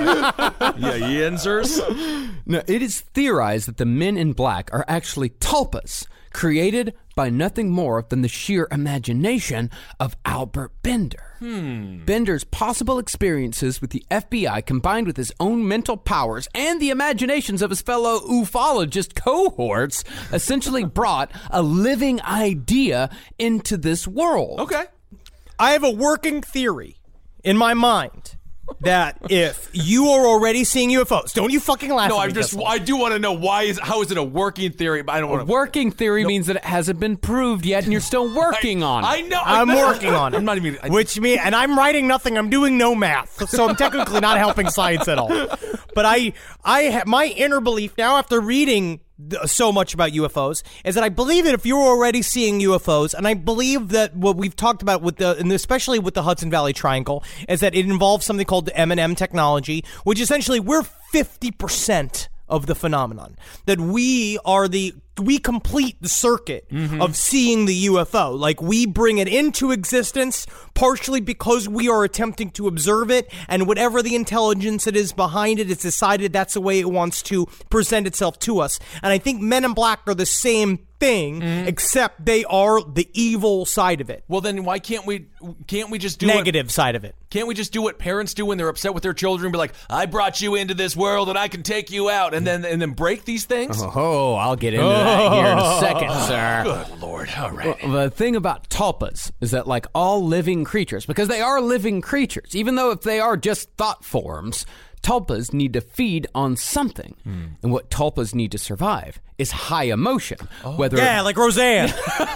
Yeah, yeah yinzers. No, it is theorized that the Men in Black are actually tulpas, created by nothing more than the sheer imagination of Albert Bender. Hmm. Bender's possible experiences with the F B I combined with his own mental powers and the imaginations of his fellow ufologist cohorts essentially brought a living idea into this world. Okay. I have a working theory in my mind that if you are already seeing U F Os, don't you fucking laugh No, at I'm me, just. Kessel. I do want to know why is how is it a working theory? But I don't A want to. working theory means that it hasn't been proved yet and you're still working on it. I know. I I'm know. working on it. I'm not even. I, Which mean, and I'm writing nothing. I'm doing no math, so I'm technically not helping science at all. But I, I, ha- my inner belief now, after reading th- so much about U F Os, is that I believe that if you're already seeing U F Os, and I believe that what we've talked about with the, and especially with the Hudson Valley Triangle, is that it involves something called the M and M technology, which essentially we're fifty percent of the phenomenon. That we are the we complete the circuit Mm-hmm. of seeing the U F O. Like, we bring it into existence partially because we are attempting to observe it, and whatever the intelligence it is behind it, it's decided that's the way it wants to present itself to us. And I think Men in Black are the same thing, Mm-hmm. except they are the evil side of it. well, then why can't we? Can't we just do Negative side of it. What, can't we just do what parents do when they're upset with their children? Be like, I brought you into this world, and I can take you out, and then and then break these things. Oh, I'll get into that here in a second, sir. Good Lord! All right. Well, the thing about tulpas is that, like all living creatures, because they are living creatures, even though if they are just thought forms, tulpas need to feed on something. And what tulpas need to survive is high emotion. Whether Yeah, like Roseanne.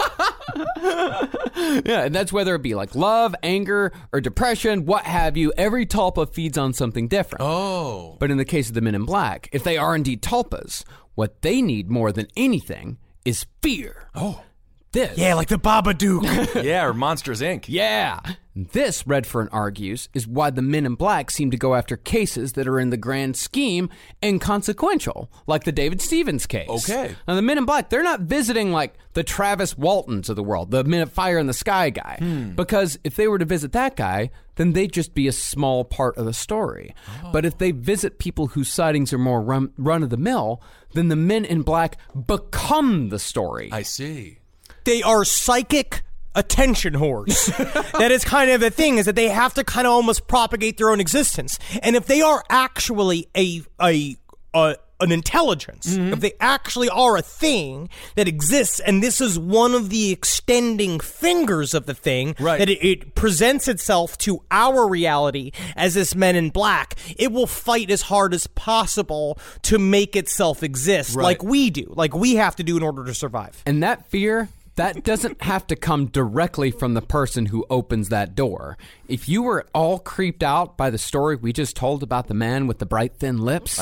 Yeah, and that's whether it be like love, anger, or depression, what have you. Every tulpa feeds on something different. Oh. But in the case of the Men in Black, if they are indeed tulpas, what they need more than anything is fear. Oh. This. Yeah, like the Babadook. Yeah, or Monsters Incorporated. Yeah. This, Redfern argues, is why the Men in Black seem to go after cases that are in the grand scheme inconsequential, like the David Stevens case. Okay. Now, the Men in Black, they're not visiting like the Travis Waltons of the world, the Men of Fire in the Sky guy. Hmm. Because if they were to visit that guy, then they'd just be a small part of the story. Oh. But if they visit people whose sightings are more run, run-of-the-mill, then the Men in Black become the story. I see. They are psychic attention whores. That is kind of the thing, is that they have to kind of almost propagate their own existence. And if they are actually a a, a an intelligence, Mm-hmm. if they actually are a thing that exists, and this is one of the extending fingers of the thing, Right. that it, it presents itself to our reality as this Men in Black, it will fight as hard as possible to make itself exist, Right. like we do, like we have to do in order to survive. And that fear, that doesn't have to come directly from the person who opens that door. If you were all creeped out by the story we just told about the man with the bright thin lips, I am.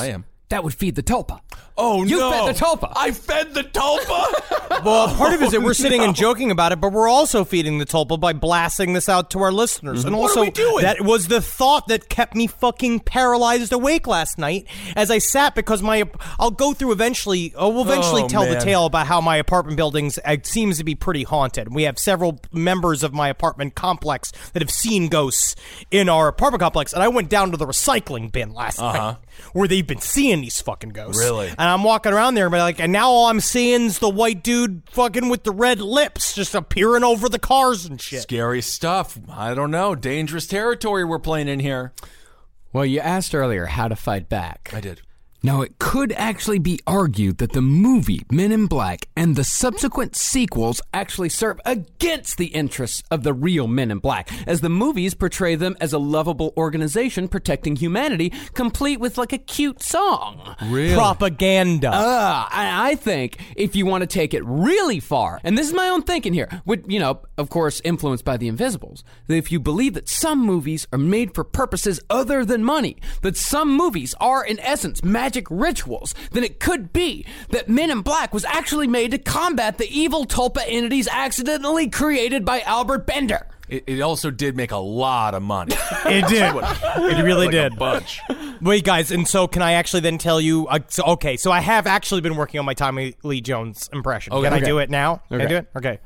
that would feed the tulpa. Oh, you no. You fed the tulpa. I fed the tulpa? Well, part of it is that we're sitting and joking about it, but we're also feeding the tulpa by blasting this out to our listeners. Mm-hmm. And What also, are we doing? that was the thought that kept me fucking paralyzed awake last night as I sat because my, I'll go through eventually, oh, we'll eventually Oh, tell man. the tale about how my apartment buildings uh, seems to be pretty haunted. We have several members of my apartment complex that have seen ghosts in our apartment complex, and I went down to the recycling bin last Uh-huh. night where they've been seeing these fucking ghosts. Really? And I'm walking around there, but like, and now all I'm seeing is the white dude fucking with the red lips just appearing over the cars and shit. Scary stuff. I don't know. Dangerous territory we're playing in here. Well, you asked earlier how to fight back. I did. Now, it could actually be argued that the movie Men in Black and the subsequent sequels actually serve against the interests of the real Men in Black, as the movies portray them as a lovable organization protecting humanity, complete with like a cute song. Really? Propaganda. Uh, I I think if you want to take it really far, and this is my own thinking here, with, you know, of course, influenced by the Invisibles, that if you believe that some movies are made for purposes other than money, that some movies are, in essence, magic rituals, then it could be that Men in Black was actually made to combat the evil tulpa entities accidentally created by Albert Bender. It, it also did make a lot of money. It did. It really like did. A bunch. Wait, guys, and so can I actually then tell you? Uh, so, okay, so I have actually been working on my Tommy Lee Jones impression. Okay. Can I Okay. do it now? Can I Okay. do it? Okay.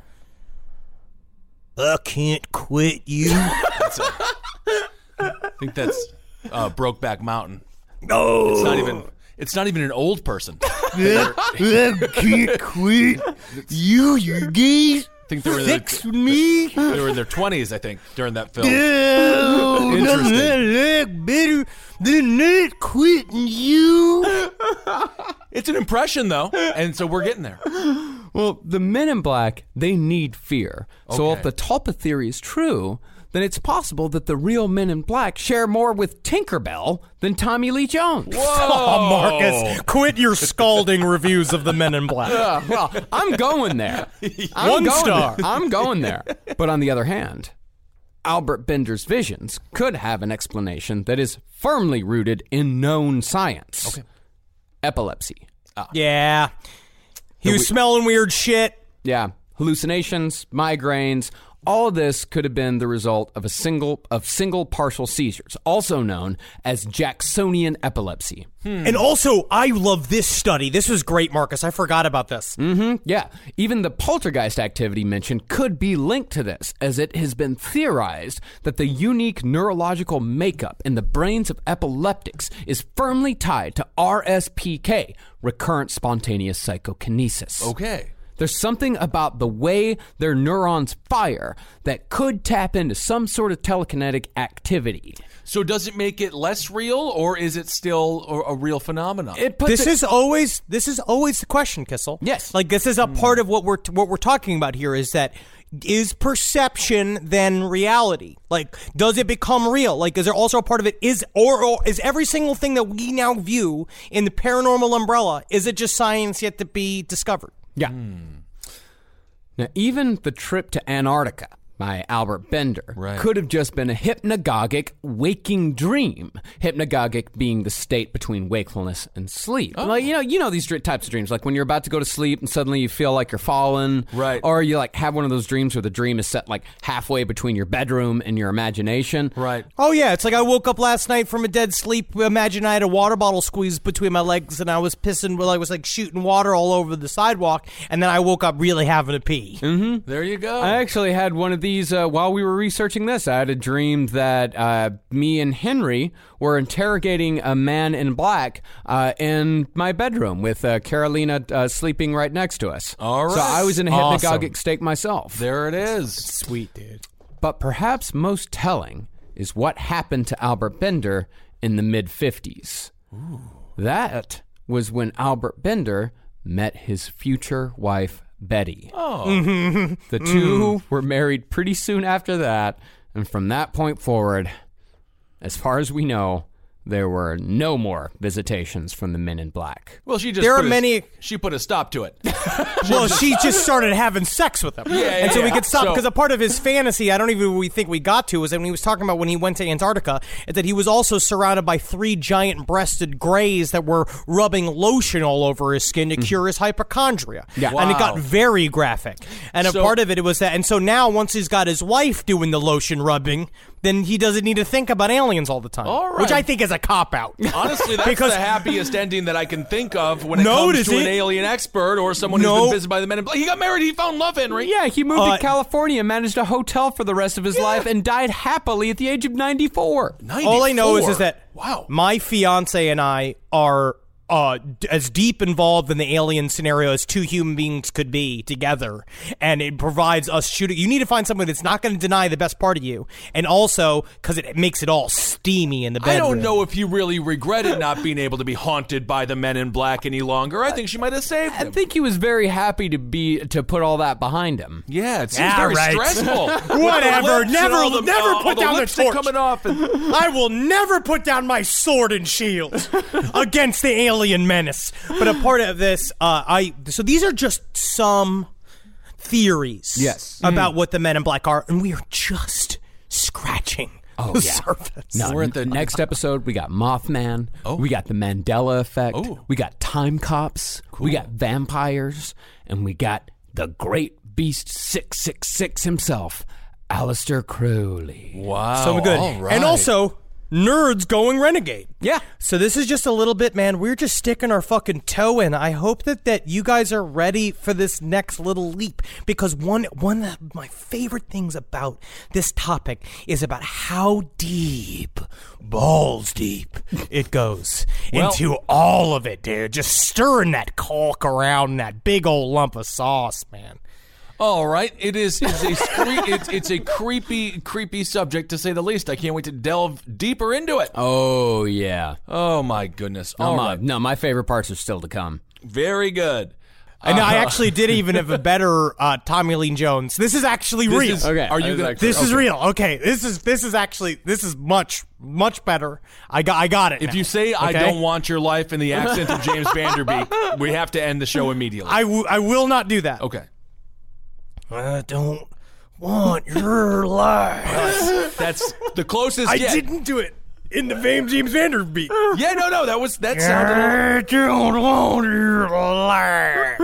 I can't quit you. That's a, I think that's uh, Brokeback Mountain. No. It's not even. It's not even an old person. I can't quit you, you guys. I think they were in Fix their, me. they were in their twenties, I think, during that film. Oh, Interesting. I like better than not quitting you. It's an impression, though, and so we're getting there. Well, the Men in Black, they need fear. So Okay. if the tulpa theory is true, then it's possible that the real Men in Black share more with Tinkerbell than Tommy Lee Jones. Oh, Marcus, quit your scalding reviews of the Men in Black. Uh, well, I'm going there. I'm One going star. there. I'm going there. But on the other hand, Albert Bender's visions could have an explanation that is firmly rooted in known science. Okay. Epilepsy. Yeah. He was smelling weird shit. Yeah. Hallucinations, migraines, all of this could have been the result of a single of single partial seizures, also known as Jacksonian epilepsy. And also, I love this study. This was great, Marcus. I forgot about this. Mm-hmm. Yeah. Even the poltergeist activity mentioned could be linked to this, as it has been theorized that the unique neurological makeup in the brains of epileptics is firmly tied to R S P K, recurrent spontaneous psychokinesis. Okay. There's something about the way their neurons fire that could tap into some sort of telekinetic activity. So does it make it less real, or is it still a, a real phenomenon? It puts This it- is always this is always the question, Kissel. Yes. Like this is a part of what we're what we're talking about here is that is perception then reality? Like, does it become real? Like, is there also a part of it is or, or is every single thing that we now view in the paranormal umbrella, is it just science yet to be discovered? Yeah. Now, even the trip to Antarctica by Albert Bender Right. could have just been a hypnagogic waking dream. Hypnagogic being the state between wakefulness and sleep. Like, you know, you know these dr- types of dreams, like when you're about to go to sleep and suddenly you feel like you're falling, Right. Or you like have one of those dreams where the dream is set like halfway between your bedroom and your imagination. Right. Oh yeah, it's like I woke up last night from a dead sleep. Imagine I had a water bottle squeezed between my legs and I was pissing, well, I was like shooting water all over the sidewalk, and then I woke up really having to pee. Mm-hmm. There you go. I actually had one of these uh, while we were researching this. I had a dream that uh, me and Henry were interrogating a man in black uh, in my bedroom with uh, Carolina uh, sleeping right next to us. All right. So I was in a Awesome. hypnagogic state myself. There it is. Sweet, dude. But perhaps most telling is what happened to Albert Bender in the mid-fifties. That was when Albert Bender met his future wife, Betty. Oh. The two were married pretty soon after that, and from that point forward, as far as we know, there were no more visitations from the Men in Black. Well, she just There put are a- many- She put a stop to it. Well, she just started having sex with him. Yeah, yeah, and so we yeah. could stop, So- because a part of his fantasy, I don't even we think we got to, is that when he was talking about when he went to Antarctica, is that he was also surrounded by three giant-breasted greys that were rubbing lotion all over his skin to cure his hypochondria. Yeah. And it Wow. got very graphic. And a So- part of it was that, and so now once he's got his wife doing the lotion rubbing, then he doesn't need to think about aliens all the time. All right. Which I think is a cop-out. Honestly, that's Because- the happiest ending that I can think of when it No, comes is to an it? alien expert or someone who's No. been visited by the Men in Black. He got married. He found love, Henry. Yeah, he moved Uh, to California, managed a hotel for the rest of his life, and died happily at the age of ninety-four. ninety-four. All I know is, is that wow. my fiance and I are uh, d- as deep involved in the alien scenario as two human beings could be together, and it provides us shooting. You need to find someone that's not going to deny the best part of you, and also because it makes it all steamy in the I bedroom. don't know if he really regretted not being able to be haunted by the Men in Black any longer. I think she might have saved I him. think he was very happy to be to put all that behind him. Yeah, it seems Yeah, very right. stressful. Whatever. With the lips and Never- all the- never all put the down the lipstick torch. coming off. And, I will never put down my sword and shield against the alien menace. But a part of this, uh, I so these are just some theories, Yes. about what the Men in Black are, and we are just scratching Oh, the yeah. surface. No, We're at the- next episode, we got Mothman. Oh. We got the Mandela effect. Oh. We got time cops. We got vampires. And we got the great beast six six six himself, Aleister Crowley. wow. So good, All right. and also nerds going renegade. Yeah. So this is just a little bit, man. We're just sticking our fucking toe in. I hope that, that you guys are ready for this next little leap, because one one of my favorite things about this topic is about how deep, balls deep, it goes Well- into all of it, dude. Just stirring that caulk around in that big old lump of sauce, man. All right, it is. It's a scre- it's, it's a creepy, creepy subject to say the least. I can't wait to delve deeper into it. Oh, yeah. Oh my goodness! No, All my, right, no, my favorite parts are still to come. very good. And I Uh-huh. actually did even have a better uh, Tommy Lee Jones. This is actually This real. is- Okay, Are you this is gonna? actually- This is okay. real. Okay, this is this is actually this is much much better. I got I got it. If now. you say I Okay? don't want your life in the accent of James Vanderbeek, we have to end the show immediately. I, w- I will not do that. okay. I don't want your life. That's the closest I yet. didn't do it in the James James Vanderbeek. Yeah, no, no, that was that sounded. I don't want your life.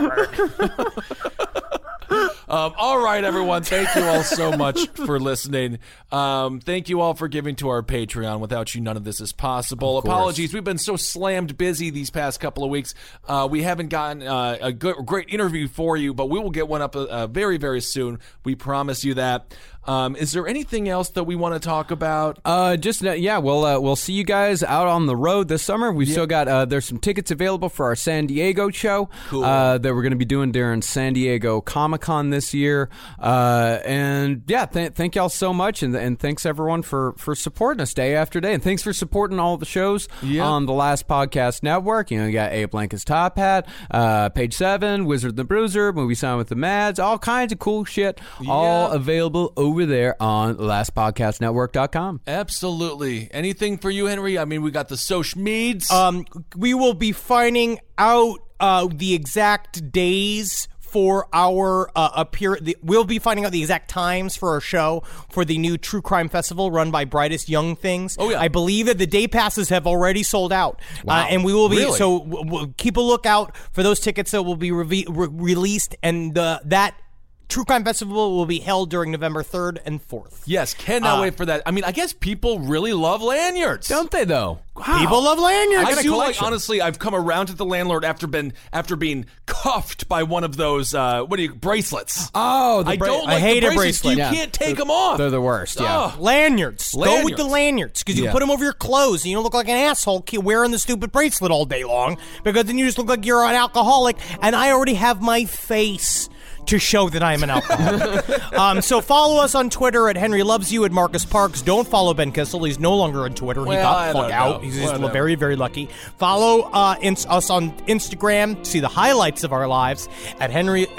Um, all right, everyone. Thank you all so much for listening. Um, thank you all for giving to our Patreon. Without you, none of this is possible. Apologies. We've been so slammed busy these past couple of weeks. Uh, we haven't gotten uh, a good, great interview for you, but we will get one up uh, uh, very, very soon. We promise you that. Um, is there anything else that we want to talk about? Uh, just uh, yeah, we'll uh, we'll see you guys out on the road this summer. We've still got uh, there's some tickets available for our San Diego show Cool. uh, that we're going to be doing during San Diego Comic Con this year. Uh, and yeah, th- thank y'all so much, and and thanks everyone for for supporting us day after day, and thanks for supporting all the shows Yeah. on the Last Podcast Network. You know, you got Abe Lincoln's Top Hat, uh, Page Seven, Wizard and the Bruiser, Movie Sign with the Mads, all kinds of cool shit, all Yeah. available over there on last podcast network dot com. Absolutely. Anything for you, Henry? I mean, we got the social meds. Um, we will be finding out uh, the exact days for our uh, appear. The, we'll be finding out the exact times for our show for the new True Crime Festival run by Brightest Young Things. Oh, yeah. I believe that the day passes have already sold out. Wow. Uh, and we will be Really? so w- w- keep a lookout for those tickets that will be reve- re- released, and uh, that True Crime Festival will be held during November third and fourth. yes, cannot uh, wait for that. I mean, I guess people really love lanyards. Don't they though? People love lanyards. I feel like honestly, I've come around to the landlord after been after being cuffed by one of those uh, what do you bracelets? Oh, the I bra- don't I like hate the a bracelets. bracelet. You Yeah. can't take them off. They're the worst. Yeah. Ugh. Lanyards. Go with Lanyards. the lanyards, because you Yeah. can put them over your clothes and you don't look like an asshole ke- wearing the stupid bracelet all day long, because then you just look like you're an alcoholic, and I already have my face to show that I am an alcoholic. um, so follow us on Twitter at Henry Loves You, at Marcus Parks. Don't follow Ben Kissel. He's no longer on Twitter. he Well, got I the fuck don't out. know. He's just Whatever. very, very lucky. Follow uh, ins- us on Instagram to see the highlights of our lives at Henry at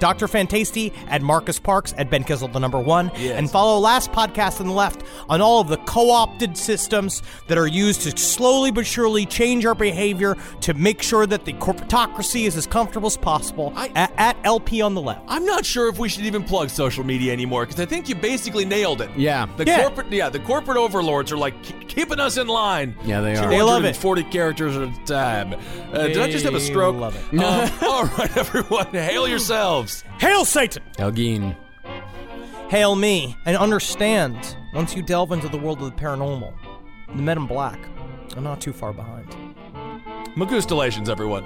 Doctor Fantasty, at Marcus Parks, at Ben Kissel, the number one. Yes. And follow Last Podcast on the Left on all of the co-opted systems that are used to slowly but surely change our behavior to make sure that the corporatocracy is as comfortable as possible. I, at, at L P on the Left. I'm not sure if we should even plug social media anymore, because I think you basically nailed it. Yeah. The Yeah. corporate, yeah, the corporate overlords are like keep- keeping us in line. Yeah, they are. They love it. two hundred forty characters at a time. Uh, did I just have a They stroke? love it. Uh, all right, everyone, hail yourselves. Hail Satan! Elgin. Hail me, and understand, once you delve into the world of the paranormal, the Men in Black are not too far behind. Magustalations, everyone.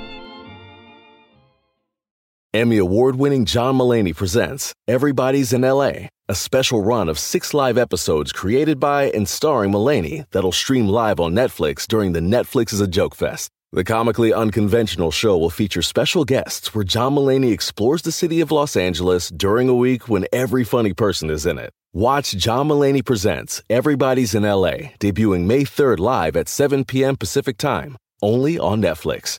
Emmy award-winning John Mulaney presents Everybody's in L A, a special run of six live episodes created by and starring Mulaney that'll stream live on Netflix during the Netflix is a Joke Fest. The comically unconventional show will feature special guests where John Mulaney explores the city of Los Angeles during a week when every funny person is in it. Watch John Mulaney Presents Everybody's in L A, debuting May third live at seven p.m. Pacific Time, only on Netflix.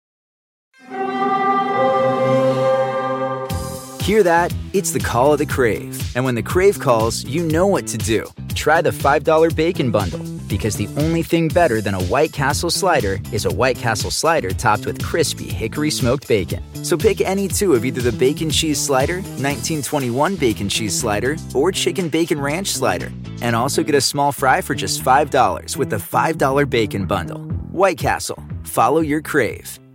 Hear that? It's the call of the Crave. And when the Crave calls, you know what to do. Try the five dollar Bacon Bundle, because the only thing better than a White Castle slider is a White Castle slider topped with crispy hickory smoked bacon. So pick any two of either the Bacon Cheese Slider, nineteen twenty-one Bacon Cheese Slider, or Chicken Bacon Ranch Slider. And also get a small fry for just five dollars with the five dollar Bacon Bundle. White Castle. Follow your Crave.